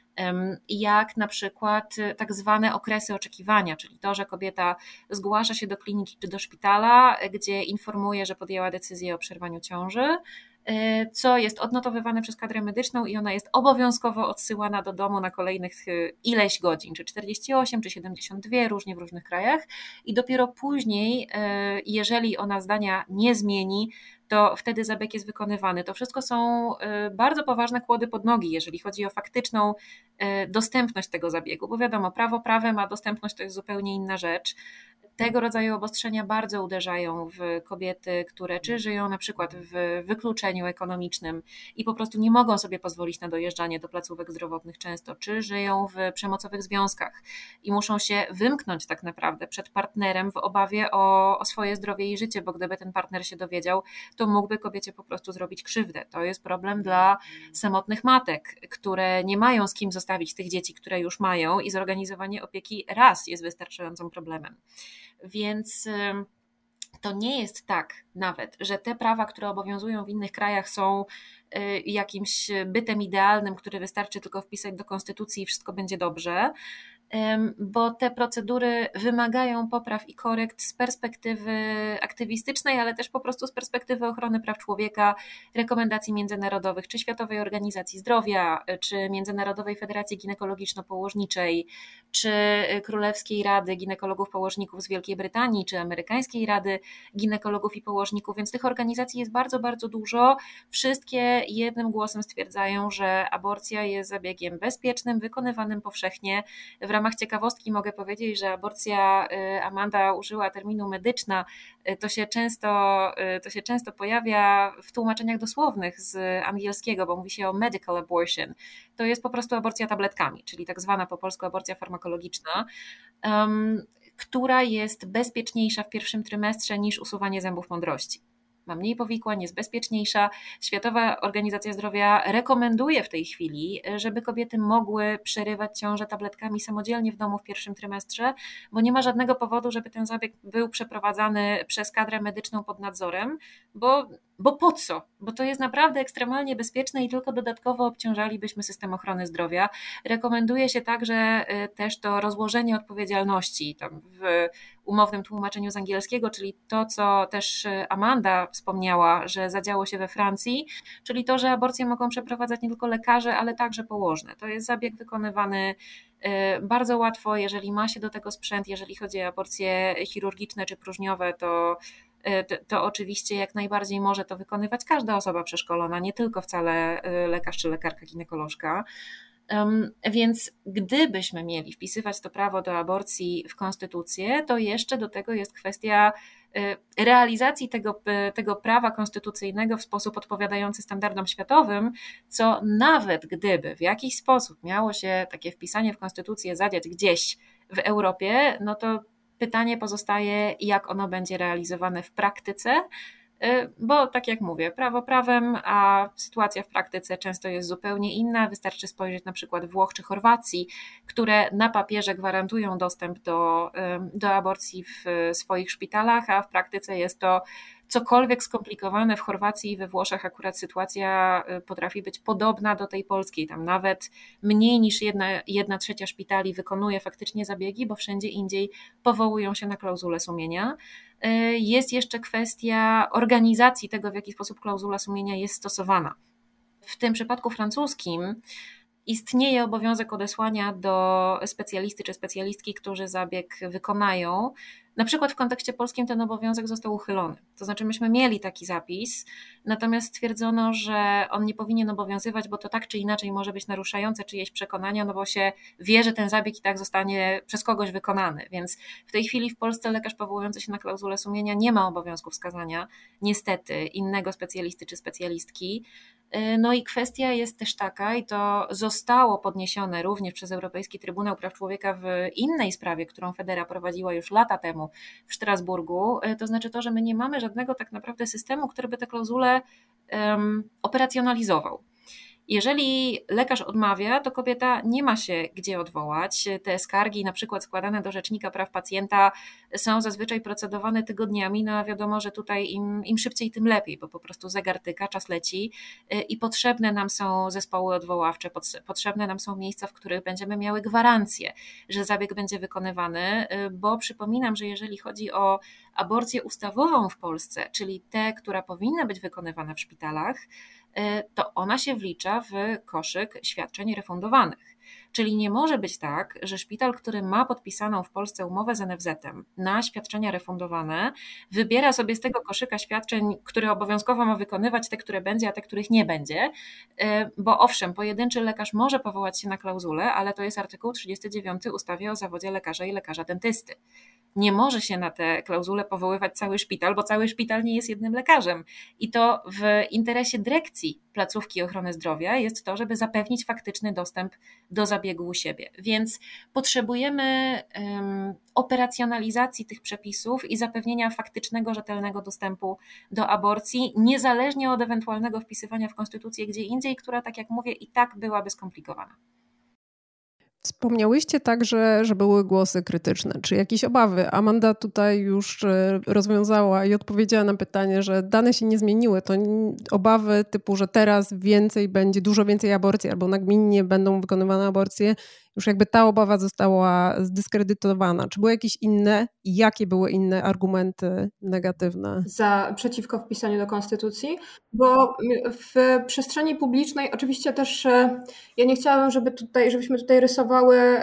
jak na przykład tak zwane okresy oczekiwania, czyli to, że kobieta zgłasza się do kliniki czy do szpitala, gdzie informuje, że podjęła decyzję o przerwaniu ciąży, co jest odnotowywane przez kadrę medyczną i ona jest obowiązkowo odsyłana do domu na kolejnych ileś godzin, czy czterdzieści osiem, czy siedemdziesiąt dwa, różnie w różnych krajach i dopiero później, jeżeli ona zdania nie zmieni, to wtedy zabieg jest wykonywany. To wszystko są bardzo poważne kłody pod nogi, jeżeli chodzi o faktyczną dostępność tego zabiegu, bo wiadomo, prawo prawem, a dostępność to jest zupełnie inna rzecz. Tego rodzaju obostrzenia bardzo uderzają w kobiety, które czy żyją na przykład w wykluczeniu ekonomicznym i po prostu nie mogą sobie pozwolić na dojeżdżanie do placówek zdrowotnych często, czy żyją w przemocowych związkach i muszą się wymknąć tak naprawdę przed partnerem w obawie o, o swoje zdrowie i życie, bo gdyby ten partner się dowiedział, to mógłby kobiecie po prostu zrobić krzywdę. To jest problem dla samotnych matek, które nie mają z kim zostawić tych dzieci, które już mają i zorganizowanie opieki raz jest wystarczającym problemem. Więc to nie jest tak nawet, że te prawa, które obowiązują w innych krajach, są jakimś bytem idealnym, który wystarczy tylko wpisać do konstytucji i wszystko będzie dobrze, bo te procedury wymagają popraw i korekt z perspektywy aktywistycznej, ale też po prostu z perspektywy ochrony praw człowieka, rekomendacji międzynarodowych, czy Światowej Organizacji Zdrowia, czy Międzynarodowej Federacji Ginekologiczno-Położniczej, czy Królewskiej Rady Ginekologów Położników z Wielkiej Brytanii, czy Amerykańskiej Rady Ginekologów i Położników, więc tych organizacji jest bardzo, bardzo dużo. Wszystkie jednym głosem stwierdzają, że aborcja jest zabiegiem bezpiecznym, wykonywanym powszechnie. W ramach ciekawostki mogę powiedzieć, że aborcja, Amanda użyła terminu medyczna, to się często, to się często pojawia w tłumaczeniach dosłownych z angielskiego, bo mówi się o medical abortion. To jest po prostu aborcja tabletkami, czyli tak zwana po polsku aborcja farmakologiczna, um, która jest bezpieczniejsza w pierwszym trymestrze niż usuwanie zębów mądrości. Ma mniej powikłań, jest bezpieczniejsza. Światowa Organizacja Zdrowia rekomenduje w tej chwili, żeby kobiety mogły przerywać ciążę tabletkami samodzielnie w domu w pierwszym trymestrze, bo nie ma żadnego powodu, żeby ten zabieg był przeprowadzany przez kadrę medyczną pod nadzorem, bo, bo po co? Bo to jest naprawdę ekstremalnie bezpieczne i tylko dodatkowo obciążalibyśmy system ochrony zdrowia. Rekomenduje się także też to rozłożenie odpowiedzialności tam w umownym tłumaczeniu z angielskiego, czyli to, co też Amanda wspomniała, że zadziało się we Francji, czyli to, że aborcje mogą przeprowadzać nie tylko lekarze, ale także położne. To jest zabieg wykonywany bardzo łatwo, jeżeli ma się do tego sprzęt, jeżeli chodzi o aborcje chirurgiczne czy próżniowe, to To, to oczywiście jak najbardziej może to wykonywać każda osoba przeszkolona, nie tylko wcale lekarz czy lekarka ginekolożka. Um, więc gdybyśmy mieli wpisywać to prawo do aborcji w konstytucję, to jeszcze do tego jest kwestia y, realizacji tego, y, tego prawa konstytucyjnego w sposób odpowiadający standardom światowym, co nawet gdyby w jakiś sposób miało się takie wpisanie w konstytucję zadziać gdzieś w Europie, no to pytanie pozostaje, jak ono będzie realizowane w praktyce, bo tak jak mówię, prawo prawem, a sytuacja w praktyce często jest zupełnie inna. Wystarczy spojrzeć na przykład Włoch czy Chorwacji, które na papierze gwarantują dostęp do, do aborcji w swoich szpitalach, a w praktyce jest to cokolwiek skomplikowane. W Chorwacji i we Włoszech akurat sytuacja potrafi być podobna do tej polskiej. Tam nawet mniej niż jedna, jedna trzecia szpitali wykonuje faktycznie zabiegi, bo wszędzie indziej powołują się na klauzulę sumienia. Jest jeszcze kwestia organizacji tego, w jaki sposób klauzula sumienia jest stosowana. W tym przypadku francuskim istnieje obowiązek odesłania do specjalisty czy specjalistki, którzy zabieg wykonają. Na przykład w kontekście polskim ten obowiązek został uchylony. To znaczy myśmy mieli taki zapis, natomiast stwierdzono, że on nie powinien obowiązywać, bo to tak czy inaczej może być naruszające czyjeś przekonania, no bo się wie, że ten zabieg i tak zostanie przez kogoś wykonany. Więc w tej chwili w Polsce lekarz powołujący się na klauzulę sumienia nie ma obowiązku wskazania niestety innego specjalisty czy specjalistki. No i kwestia jest też taka, i to zostało podniesione również przez Europejski Trybunał Praw Człowieka w innej sprawie, którą Federa prowadziła już lata temu w Strasburgu, to znaczy to, że my nie mamy żadnego tak naprawdę systemu, który by tę klauzulę um, operacjonalizował. Jeżeli lekarz odmawia, to kobieta nie ma się gdzie odwołać. Te skargi na przykład składane do Rzecznika Praw Pacjenta są zazwyczaj procedowane tygodniami, no a wiadomo, że tutaj im, im szybciej, tym lepiej, bo po prostu zegar tyka, czas leci i potrzebne nam są zespoły odwoławcze, potrzebne nam są miejsca, w których będziemy miały gwarancję, że zabieg będzie wykonywany, bo przypominam, że jeżeli chodzi o aborcję ustawową w Polsce, czyli tę, która powinna być wykonywana w szpitalach, to ona się wlicza w koszyk świadczeń refundowanych. Czyli nie może być tak, że szpital, który ma podpisaną w Polsce umowę z en ef zetem na świadczenia refundowane, wybiera sobie z tego koszyka świadczeń, które obowiązkowo ma wykonywać, te, które będzie, a te, których nie będzie, bo owszem, pojedynczy lekarz może powołać się na klauzulę, ale to jest artykuł trzydziesty dziewiąty ustawy o zawodzie lekarza i lekarza dentysty. Nie może się na tę klauzulę powoływać cały szpital, bo cały szpital nie jest jednym lekarzem. I to w interesie dyrekcji placówki ochrony zdrowia jest to, żeby zapewnić faktyczny dostęp do zabiegu u siebie. Więc potrzebujemy um, operacjonalizacji tych przepisów i zapewnienia faktycznego, rzetelnego dostępu do aborcji, niezależnie od ewentualnego wpisywania w konstytucję gdzie indziej, która, tak jak mówię, i tak byłaby skomplikowana. Wspomniałyście także, że były głosy krytyczne. Czy jakieś obawy? Amanda tutaj już rozwiązała i odpowiedziała na pytanie, że dane się nie zmieniły. To obawy typu, że teraz więcej będzie, dużo więcej aborcji albo nagminnie będą wykonywane aborcje, już jakby ta obawa została zdyskredytowana. Czy były jakieś inne i jakie były inne argumenty negatywne? Za, przeciwko wpisaniu do konstytucji, bo w przestrzeni publicznej oczywiście też ja nie chciałabym, żeby tutaj, żebyśmy tutaj rysowały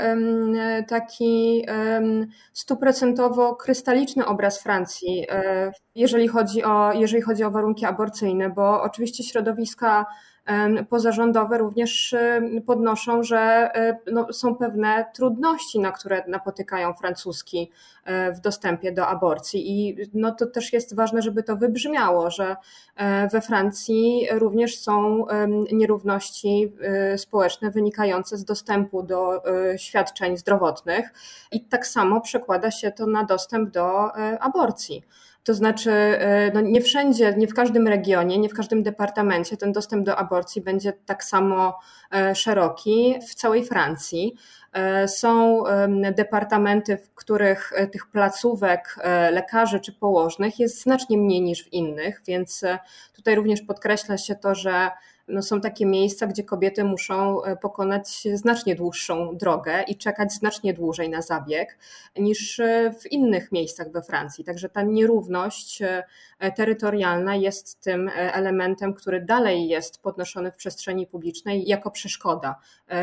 taki stuprocentowo krystaliczny obraz Francji, jeżeli chodzi o, jeżeli chodzi o warunki aborcyjne, bo oczywiście środowiska pozarządowe również podnoszą, że no, są pewne trudności, na które napotykają Francuski w dostępie do aborcji i no, to też jest ważne, żeby to wybrzmiało, że we Francji również są nierówności społeczne wynikające z dostępu do świadczeń zdrowotnych i tak samo przekłada się to na dostęp do aborcji. To znaczy no nie wszędzie, nie w każdym regionie, nie w każdym departamencie ten dostęp do aborcji będzie tak samo szeroki w całej Francji. Są departamenty, w których tych placówek lekarzy czy położnych jest znacznie mniej niż w innych, więc tutaj również podkreśla się to, że no są takie miejsca, gdzie kobiety muszą pokonać znacznie dłuższą drogę i czekać znacznie dłużej na zabieg niż w innych miejscach we Francji. Także ta nierówność terytorialna jest tym elementem, który dalej jest podnoszony w przestrzeni publicznej jako przeszkoda.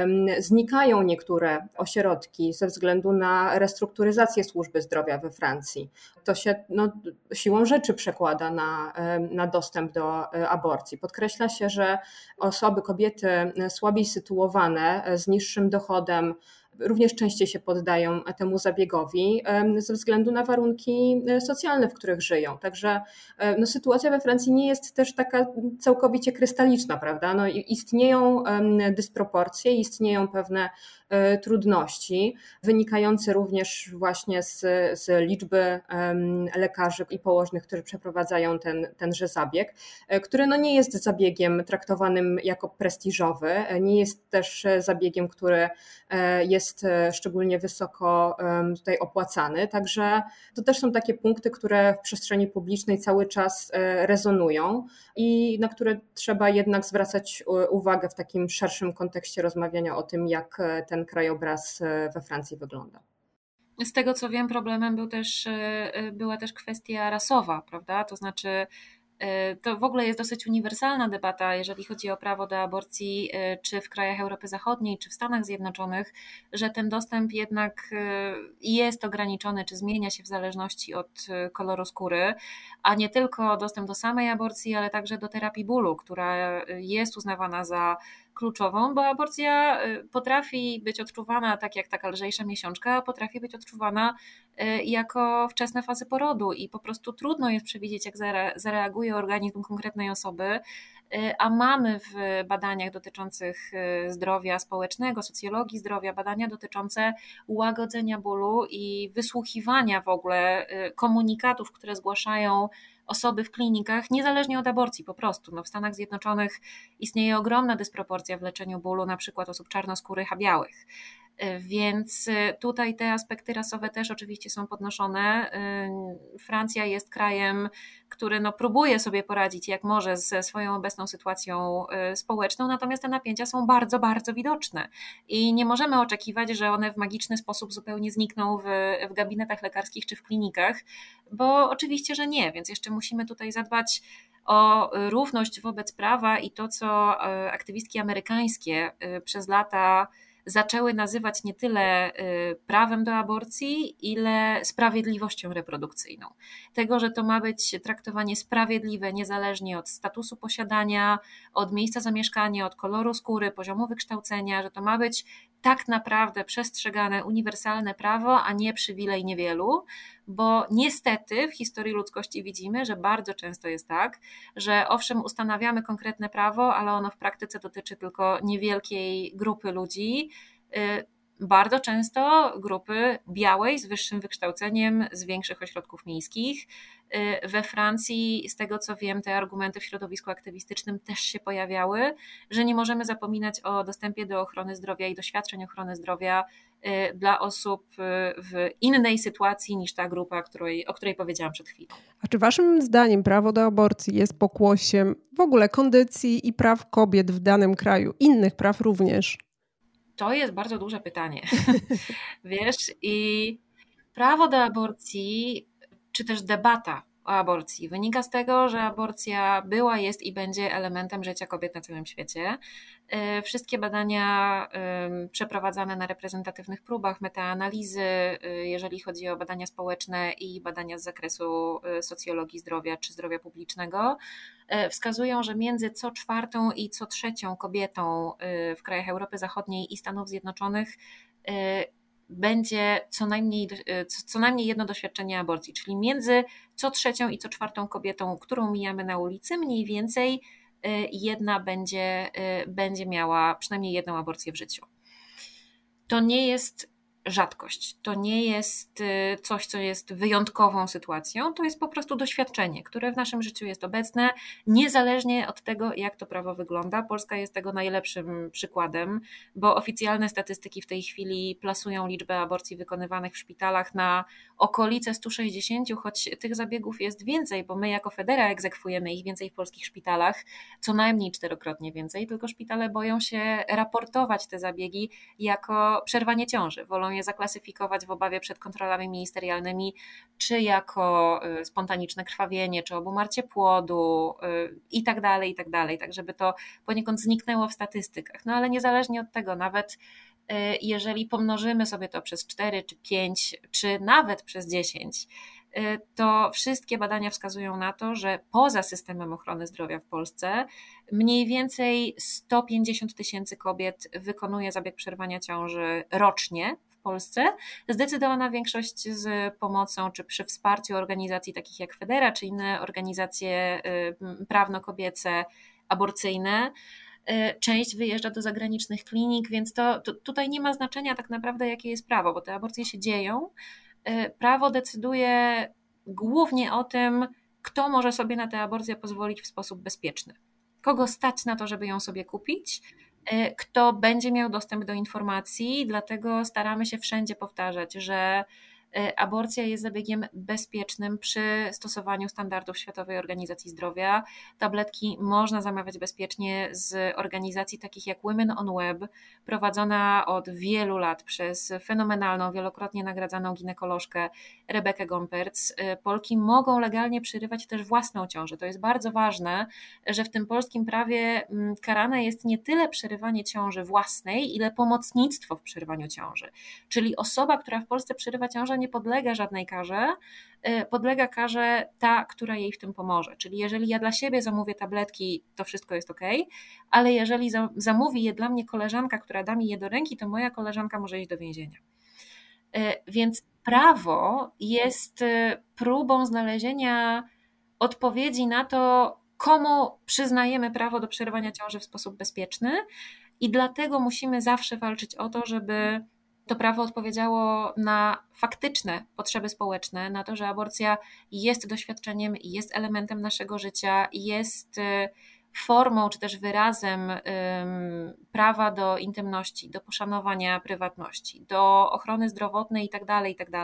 Znikają niektóre ośrodki ze względu na restrukturyzację służby zdrowia we Francji. To się no, siłą rzeczy przekłada na, na dostęp do aborcji. Podkreśla się, że osoby, kobiety słabiej sytuowane, z niższym dochodem, również częściej się poddają temu zabiegowi ze względu na warunki socjalne, w których żyją. Także no, sytuacja we Francji nie jest też taka całkowicie krystaliczna, prawda? No, istnieją dysproporcje, istnieją pewne trudności wynikające również właśnie z, z liczby lekarzy i położnych, którzy przeprowadzają ten, tenże zabieg, który no nie jest zabiegiem traktowanym jako prestiżowy, nie jest też zabiegiem, który jest szczególnie wysoko tutaj opłacany, także to też są takie punkty, które w przestrzeni publicznej cały czas rezonują i na które trzeba jednak zwracać uwagę w takim szerszym kontekście rozmawiania o tym, jak ten krajobraz we Francji wygląda. Z tego co wiem, problemem był też, była też kwestia rasowa, prawda? To znaczy to w ogóle jest dosyć uniwersalna debata, jeżeli chodzi o prawo do aborcji, czy w krajach Europy Zachodniej, czy w Stanach Zjednoczonych, że ten dostęp jednak jest ograniczony, czy zmienia się w zależności od koloru skóry, a nie tylko dostęp do samej aborcji, ale także do terapii bólu, która jest uznawana za kluczową, bo aborcja potrafi być odczuwana tak jak taka lżejsza miesiączka, a potrafi być odczuwana jako wczesne fazy porodu i po prostu trudno jest przewidzieć, jak zareaguje organizm konkretnej osoby, a mamy w badaniach dotyczących zdrowia społecznego, socjologii zdrowia, badania dotyczące łagodzenia bólu i wysłuchiwania w ogóle komunikatów, które zgłaszają osoby w klinikach, niezależnie od aborcji po prostu. No w Stanach Zjednoczonych istnieje ogromna dysproporcja w leczeniu bólu, na przykład osób czarnoskórych, a białych. Więc tutaj te aspekty rasowe też oczywiście są podnoszone. Francja jest krajem, który no próbuje sobie poradzić jak może ze swoją obecną sytuacją społeczną, natomiast te napięcia są bardzo, bardzo widoczne i nie możemy oczekiwać, że one w magiczny sposób zupełnie znikną w, w gabinetach lekarskich czy w klinikach, bo oczywiście, że nie, więc jeszcze musimy tutaj zadbać o równość wobec prawa i to, co aktywistki amerykańskie przez lata zaczęły nazywać nie tyle prawem do aborcji, ile sprawiedliwością reprodukcyjną. Tego, że to ma być traktowanie sprawiedliwe, niezależnie od statusu posiadania, od miejsca zamieszkania, od koloru skóry, poziomu wykształcenia, że to ma być tak naprawdę przestrzegane uniwersalne prawo, a nie przywilej niewielu, bo niestety w historii ludzkości widzimy, że bardzo często jest tak, że owszem ustanawiamy konkretne prawo, ale ono w praktyce dotyczy tylko niewielkiej grupy ludzi, bardzo często grupy białej z wyższym wykształceniem z większych ośrodków miejskich. We Francji, z tego co wiem, te argumenty w środowisku aktywistycznym też się pojawiały, że nie możemy zapominać o dostępie do ochrony zdrowia i doświadczeń ochrony zdrowia dla osób w innej sytuacji niż ta grupa, której, o której powiedziałam przed chwilą. A czy waszym zdaniem prawo do aborcji jest pokłosiem w ogóle kondycji i praw kobiet w danym kraju, innych praw również? To jest bardzo duże pytanie. Wiesz, i prawo do aborcji, czy też debata o aborcji wynika z tego, że aborcja była, jest i będzie elementem życia kobiet na całym świecie. Wszystkie badania przeprowadzane na reprezentatywnych próbach, metaanalizy, jeżeli chodzi o badania społeczne i badania z zakresu socjologii zdrowia czy zdrowia publicznego, wskazują, że między co czwartą i co trzecią kobietą w krajach Europy Zachodniej i Stanów Zjednoczonych będzie co najmniej, co najmniej jedno doświadczenie aborcji, czyli między co trzecią i co czwartą kobietą, którą mijamy na ulicy, mniej więcej jedna będzie, będzie miała przynajmniej jedną aborcję w życiu. To nie jest rzadkość, to nie jest coś, co jest wyjątkową sytuacją, to jest po prostu doświadczenie, które w naszym życiu jest obecne, niezależnie od tego, jak to prawo wygląda. Polska jest tego najlepszym przykładem, bo oficjalne statystyki w tej chwili plasują liczbę aborcji wykonywanych w szpitalach na okolice sto sześćdziesiąt, choć tych zabiegów jest więcej, bo my jako Federa egzekwujemy ich więcej w polskich szpitalach, co najmniej czterokrotnie więcej, tylko szpitale boją się raportować te zabiegi jako przerwanie ciąży, wolą je zaklasyfikować w obawie przed kontrolami ministerialnymi, czy jako spontaniczne krwawienie, czy obumarcie płodu i tak dalej, i tak dalej, tak żeby to poniekąd zniknęło w statystykach. No ale niezależnie od tego, nawet jeżeli pomnożymy sobie to przez cztery, czy pięć, czy nawet przez dziesięć, to wszystkie badania wskazują na to, że poza systemem ochrony zdrowia w Polsce mniej więcej sto pięćdziesiąt tysięcy kobiet wykonuje zabieg przerwania ciąży rocznie w Polsce. Zdecydowana większość z pomocą czy przy wsparciu organizacji takich jak Federa, czy inne organizacje prawno-kobiece, aborcyjne. Część wyjeżdża do zagranicznych klinik, więc to, to tutaj nie ma znaczenia tak naprawdę, jakie jest prawo, bo te aborcje się dzieją. Prawo decyduje głównie o tym, kto może sobie na tę aborcję pozwolić w sposób bezpieczny. Kogo stać na to, żeby ją sobie kupić, kto będzie miał dostęp do informacji, dlatego staramy się wszędzie powtarzać, że aborcja jest zabiegiem bezpiecznym przy stosowaniu standardów Światowej Organizacji Zdrowia. Tabletki można zamawiać bezpiecznie z organizacji takich jak Women on Web, prowadzona od wielu lat przez fenomenalną, wielokrotnie nagradzaną ginekolożkę Rebekę Gompertz. Polki mogą legalnie przerywać też własną ciążę. To jest bardzo ważne, że w tym polskim prawie karane jest nie tyle przerywanie ciąży własnej, ile pomocnictwo w przerywaniu ciąży. Czyli osoba, która w Polsce przerywa ciążę, nie podlega żadnej karze, podlega karze ta, która jej w tym pomoże. Czyli jeżeli ja dla siebie zamówię tabletki, to wszystko jest ok, ale jeżeli zamówi je dla mnie koleżanka, która da mi je do ręki, to moja koleżanka może iść do więzienia. Więc prawo jest próbą znalezienia odpowiedzi na to, komu przyznajemy prawo do przerywania ciąży w sposób bezpieczny i dlatego musimy zawsze walczyć o to, żeby to prawo odpowiedziało na faktyczne potrzeby społeczne, na to, że aborcja jest doświadczeniem, jest elementem naszego życia, jest formą czy też wyrazem prawa do intymności, do poszanowania prywatności, do ochrony zdrowotnej itd., itd.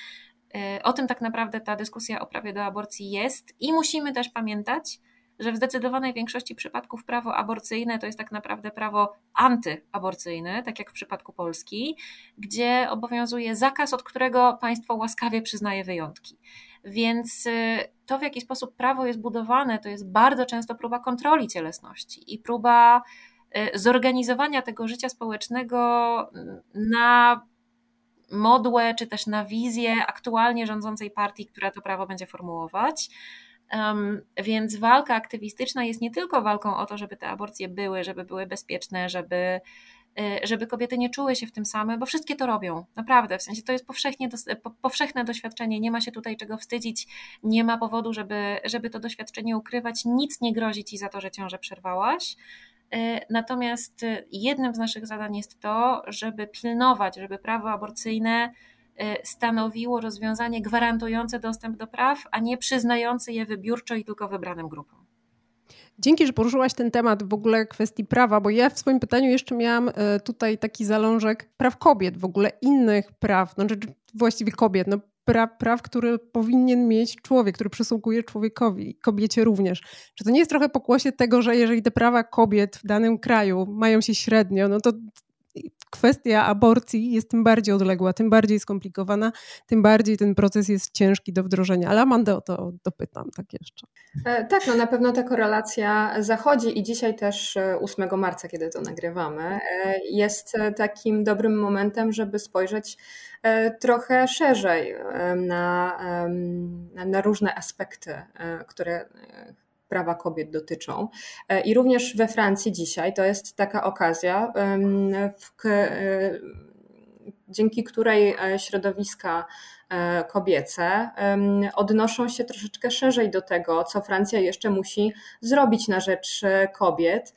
O tym tak naprawdę ta dyskusja o prawie do aborcji jest i musimy też pamiętać, że w zdecydowanej większości przypadków prawo aborcyjne to jest tak naprawdę prawo antyaborcyjne, tak jak w przypadku Polski, gdzie obowiązuje zakaz, od którego państwo łaskawie przyznaje wyjątki. Więc to, w jaki sposób prawo jest budowane, to jest bardzo często próba kontroli cielesności i próba zorganizowania tego życia społecznego na modłę, czy też na wizję aktualnie rządzącej partii, która to prawo będzie formułować. Um, więc walka aktywistyczna jest nie tylko walką o to, żeby te aborcje były, żeby były bezpieczne, żeby, żeby kobiety nie czuły się w tym same, bo wszystkie to robią, naprawdę, w sensie to jest powszechnie, powszechne doświadczenie, nie ma się tutaj czego wstydzić, nie ma powodu, żeby, żeby to doświadczenie ukrywać, nic nie grozi ci za to, że ciążę przerwałaś. Natomiast jednym z naszych zadań jest to, żeby pilnować, żeby prawo aborcyjne stanowiło rozwiązanie gwarantujące dostęp do praw, a nie przyznające je wybiórczo i tylko wybranym grupom. Dzięki, że poruszyłaś ten temat w ogóle kwestii prawa, bo ja w swoim pytaniu jeszcze miałam tutaj taki zalążek praw kobiet, w ogóle innych praw, no, właściwie kobiet, no, praw, praw, które powinien mieć człowiek, który przysługuje człowiekowi, kobiecie również. Czy to nie jest trochę pokłosie tego, że jeżeli te prawa kobiet w danym kraju mają się średnio, no to kwestia aborcji jest tym bardziej odległa, tym bardziej skomplikowana, tym bardziej ten proces jest ciężki do wdrożenia. Ale Amandę o to dopytam tak jeszcze. Tak, no na pewno ta korelacja zachodzi i dzisiaj też ósmego marca, kiedy to nagrywamy, jest takim dobrym momentem, żeby spojrzeć trochę szerzej na, na różne aspekty, które prawa kobiet dotyczą. I również we Francji dzisiaj to jest taka okazja, w, dzięki której środowiska kobiece odnoszą się troszeczkę szerzej do tego, co Francja jeszcze musi zrobić na rzecz kobiet,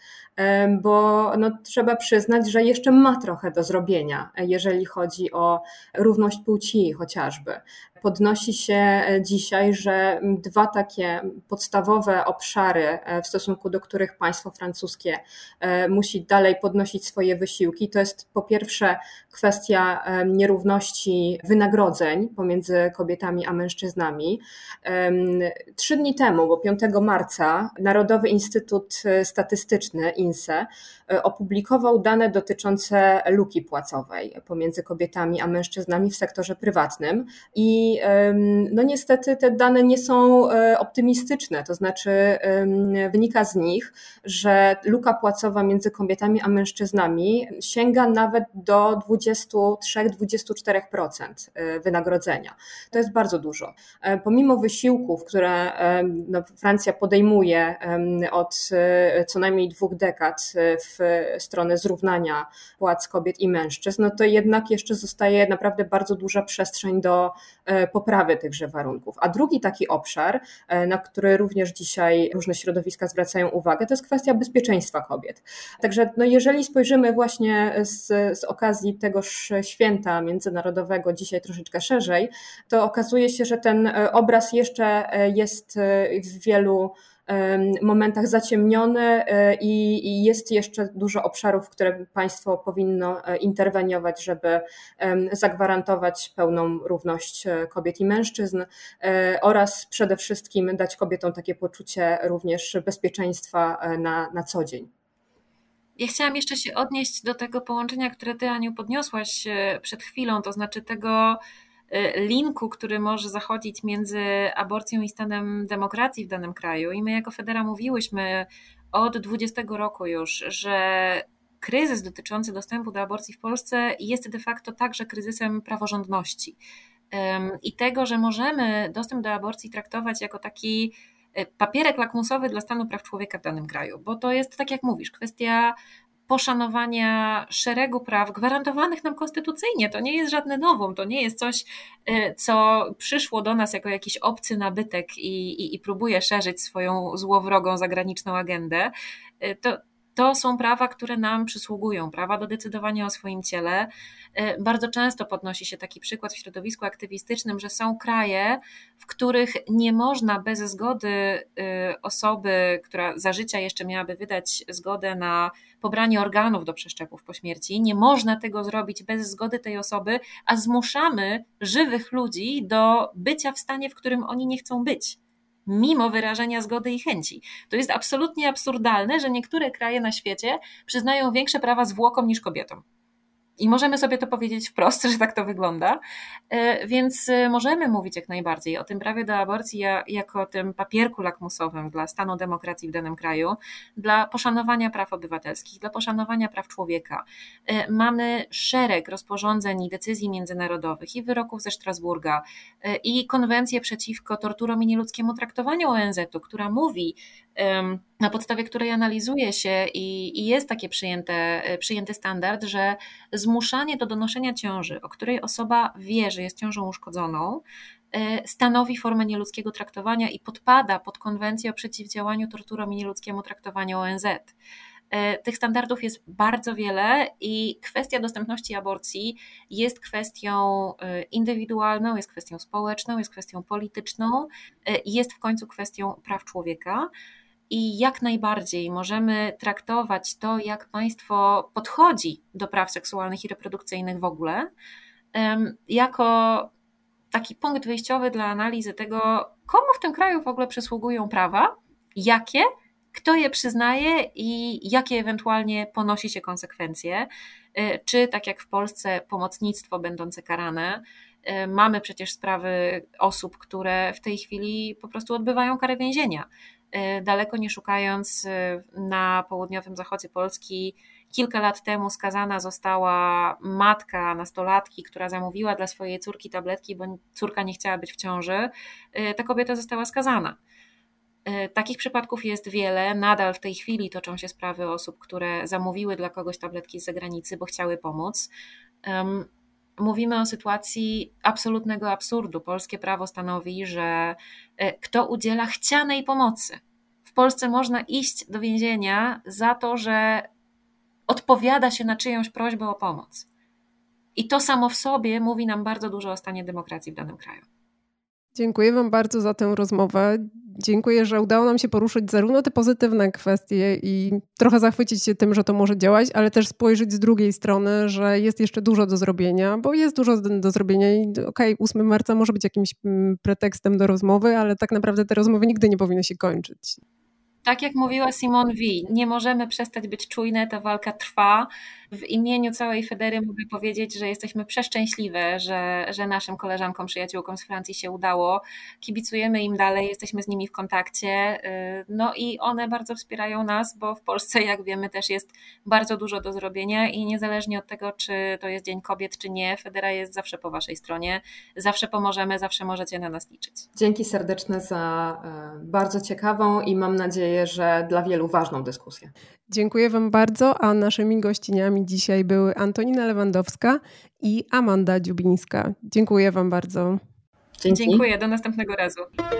bo no, trzeba przyznać, że jeszcze ma trochę do zrobienia, jeżeli chodzi o równość płci chociażby. Podnosi się dzisiaj, że dwa takie podstawowe obszary, w stosunku do których państwo francuskie musi dalej podnosić swoje wysiłki, to jest po pierwsze kwestia nierówności wynagrodzeń pomiędzy kobietami a mężczyznami. Trzy dni temu, bo piątego marca, Narodowy Instytut Statystyczny I N S E opublikował dane dotyczące luki płacowej pomiędzy kobietami a mężczyznami w sektorze prywatnym i no niestety te dane nie są optymistyczne, to znaczy wynika z nich, że luka płacowa między kobietami a mężczyznami sięga nawet do dwadzieścia trzy do dwudziestu czterech procent wynagrodzenia. To jest bardzo dużo. Pomimo wysiłków, które no, Francja podejmuje od co najmniej dwóch dekad w stronę zrównania płac kobiet i mężczyzn, no to jednak jeszcze zostaje naprawdę bardzo duża przestrzeń do poprawy tychże warunków. A drugi taki obszar, na który również dzisiaj różne środowiska zwracają uwagę, to jest kwestia bezpieczeństwa kobiet. Także no jeżeli spojrzymy właśnie z, z okazji tegoż święta międzynarodowego dzisiaj troszeczkę szerzej, to okazuje się, że ten obraz jeszcze jest w wielu momentach zaciemniony i jest jeszcze dużo obszarów, w które państwo powinno interweniować, żeby zagwarantować pełną równość kobiet i mężczyzn oraz przede wszystkim dać kobietom takie poczucie również bezpieczeństwa na, na co dzień. Ja chciałam jeszcze się odnieść do tego połączenia, które ty, Aniu, podniosłaś przed chwilą, to znaczy tego linku, który może zachodzić między aborcją i stanem demokracji w danym kraju. I my jako Federa mówiłyśmy od dwudziestego roku już, że kryzys dotyczący dostępu do aborcji w Polsce jest de facto także kryzysem praworządności. I tego, że możemy dostęp do aborcji traktować jako taki papierek lakmusowy dla stanu praw człowieka w danym kraju, bo to jest, tak jak mówisz, kwestia poszanowania szeregu praw gwarantowanych nam konstytucyjnie. To nie jest żadne nowum, to nie jest coś, co przyszło do nas jako jakiś obcy nabytek i, i, i próbuje szerzyć swoją złowrogą zagraniczną agendę. To, to są prawa, które nam przysługują, prawa do decydowania o swoim ciele. Bardzo często podnosi się taki przykład w środowisku aktywistycznym, że są kraje, w których nie można bez zgody osoby, która za życia jeszcze miałaby wydać zgodę na pobranie organów do przeszczepów po śmierci, nie można tego zrobić bez zgody tej osoby, a zmuszamy żywych ludzi do bycia w stanie, w którym oni nie chcą być, mimo wyrażenia zgody i chęci. To jest absolutnie absurdalne, że niektóre kraje na świecie przyznają większe prawa zwłokom niż kobietom. I możemy sobie to powiedzieć wprost, że tak to wygląda. Więc możemy mówić jak najbardziej o tym prawie do aborcji jako o tym papierku lakmusowym dla stanu demokracji w danym kraju, dla poszanowania praw obywatelskich, dla poszanowania praw człowieka. Mamy szereg rozporządzeń i decyzji międzynarodowych i wyroków ze Strasburga i konwencję przeciwko torturom i nieludzkiemu traktowaniu O N Z-u, która mówi, na podstawie której analizuje się i, i jest taki przyjęte, przyjęty standard, że zmuszanie do donoszenia ciąży, o której osoba wie, że jest ciążą uszkodzoną, stanowi formę nieludzkiego traktowania i podpada pod konwencję o przeciwdziałaniu torturom i nieludzkiemu traktowaniu O N Z. Tych standardów jest bardzo wiele i kwestia dostępności aborcji jest kwestią indywidualną, jest kwestią społeczną, jest kwestią polityczną, jest w końcu kwestią praw człowieka. I jak najbardziej możemy traktować to, jak państwo podchodzi do praw seksualnych i reprodukcyjnych w ogóle, jako taki punkt wyjściowy dla analizy tego, komu w tym kraju w ogóle przysługują prawa, jakie, kto je przyznaje i jakie ewentualnie ponosi się konsekwencje. Czy tak jak w Polsce pomocnictwo będące karane, mamy przecież sprawy osób, które w tej chwili po prostu odbywają karę więzienia. Daleko nie szukając, na południowym zachodzie Polski kilka lat temu skazana została matka nastolatki, która zamówiła dla swojej córki tabletki, bo córka nie chciała być w ciąży. Ta kobieta została skazana. Takich przypadków jest wiele. Nadal w tej chwili toczą się sprawy osób, które zamówiły dla kogoś tabletki z zagranicy, bo chciały pomóc. Mówimy o sytuacji absolutnego absurdu. Polskie prawo stanowi, że kto udziela chcianej pomocy. W Polsce można iść do więzienia za to, że odpowiada się na czyjąś prośbę o pomoc. I to samo w sobie mówi nam bardzo dużo o stanie demokracji w danym kraju. Dziękuję Wam bardzo za tę rozmowę. Dziękuję, że udało nam się poruszyć zarówno te pozytywne kwestie i trochę zachwycić się tym, że to może działać, ale też spojrzeć z drugiej strony, że jest jeszcze dużo do zrobienia, bo jest dużo do zrobienia i okej, okay, ósmego marca może być jakimś pretekstem do rozmowy, ale tak naprawdę te rozmowy nigdy nie powinny się kończyć. Tak jak mówiła Simone Weil, nie możemy przestać być czujne, ta walka trwa. W imieniu całej Federy mogę powiedzieć, że jesteśmy przeszczęśliwe, że, że naszym koleżankom, przyjaciółkom z Francji się udało. Kibicujemy im dalej, jesteśmy z nimi w kontakcie. No i one bardzo wspierają nas, bo w Polsce, jak wiemy, też jest bardzo dużo do zrobienia i niezależnie od tego, czy to jest Dzień Kobiet, czy nie, Federa jest zawsze po waszej stronie. Zawsze pomożemy, zawsze możecie na nas liczyć. Dzięki serdeczne za bardzo ciekawą i mam nadzieję, że dla wielu ważną dyskusję. Dziękuję Wam bardzo, a naszymi gościniami dzisiaj były Antonina Lewandowska i Amanda Dziubińska. Dziękuję Wam bardzo. Dzięki. Dziękuję, do następnego razu.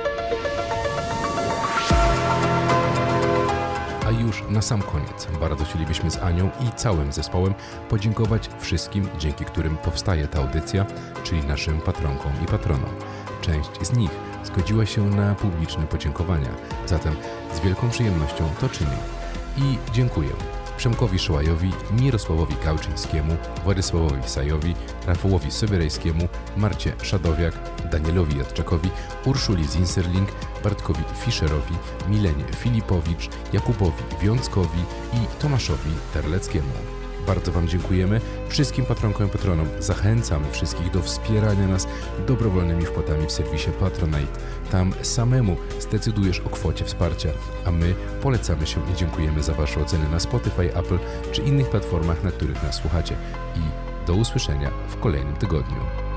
A już na sam koniec bardzo chcielibyśmy z Anią i całym zespołem podziękować wszystkim, dzięki którym powstaje ta audycja, czyli naszym patronkom i patronom. Część z nich zgodziła się na publiczne podziękowania, zatem z wielką przyjemnością to czynię. I dziękuję Przemkowi Szołajowi, Mirosławowi Kałczyńskiemu, Władysławowi Sajowi, Rafałowi Sobierajskiemu, Marcie Szadowiak, Danielowi Jadczakowi, Urszuli Zinserling, Bartkowi Fischerowi, Milenie Filipowicz, Jakubowi Wiąckowi i Tomaszowi Terleckiemu. Bardzo Wam dziękujemy, wszystkim patronkom i patronom. Zachęcamy wszystkich do wspierania nas dobrowolnymi wpłatami w serwisie Patronite. Tam samemu zdecydujesz o kwocie wsparcia, a my polecamy się i dziękujemy za Wasze oceny na Spotify, Apple czy innych platformach, na których nas słuchacie. I do usłyszenia w kolejnym tygodniu.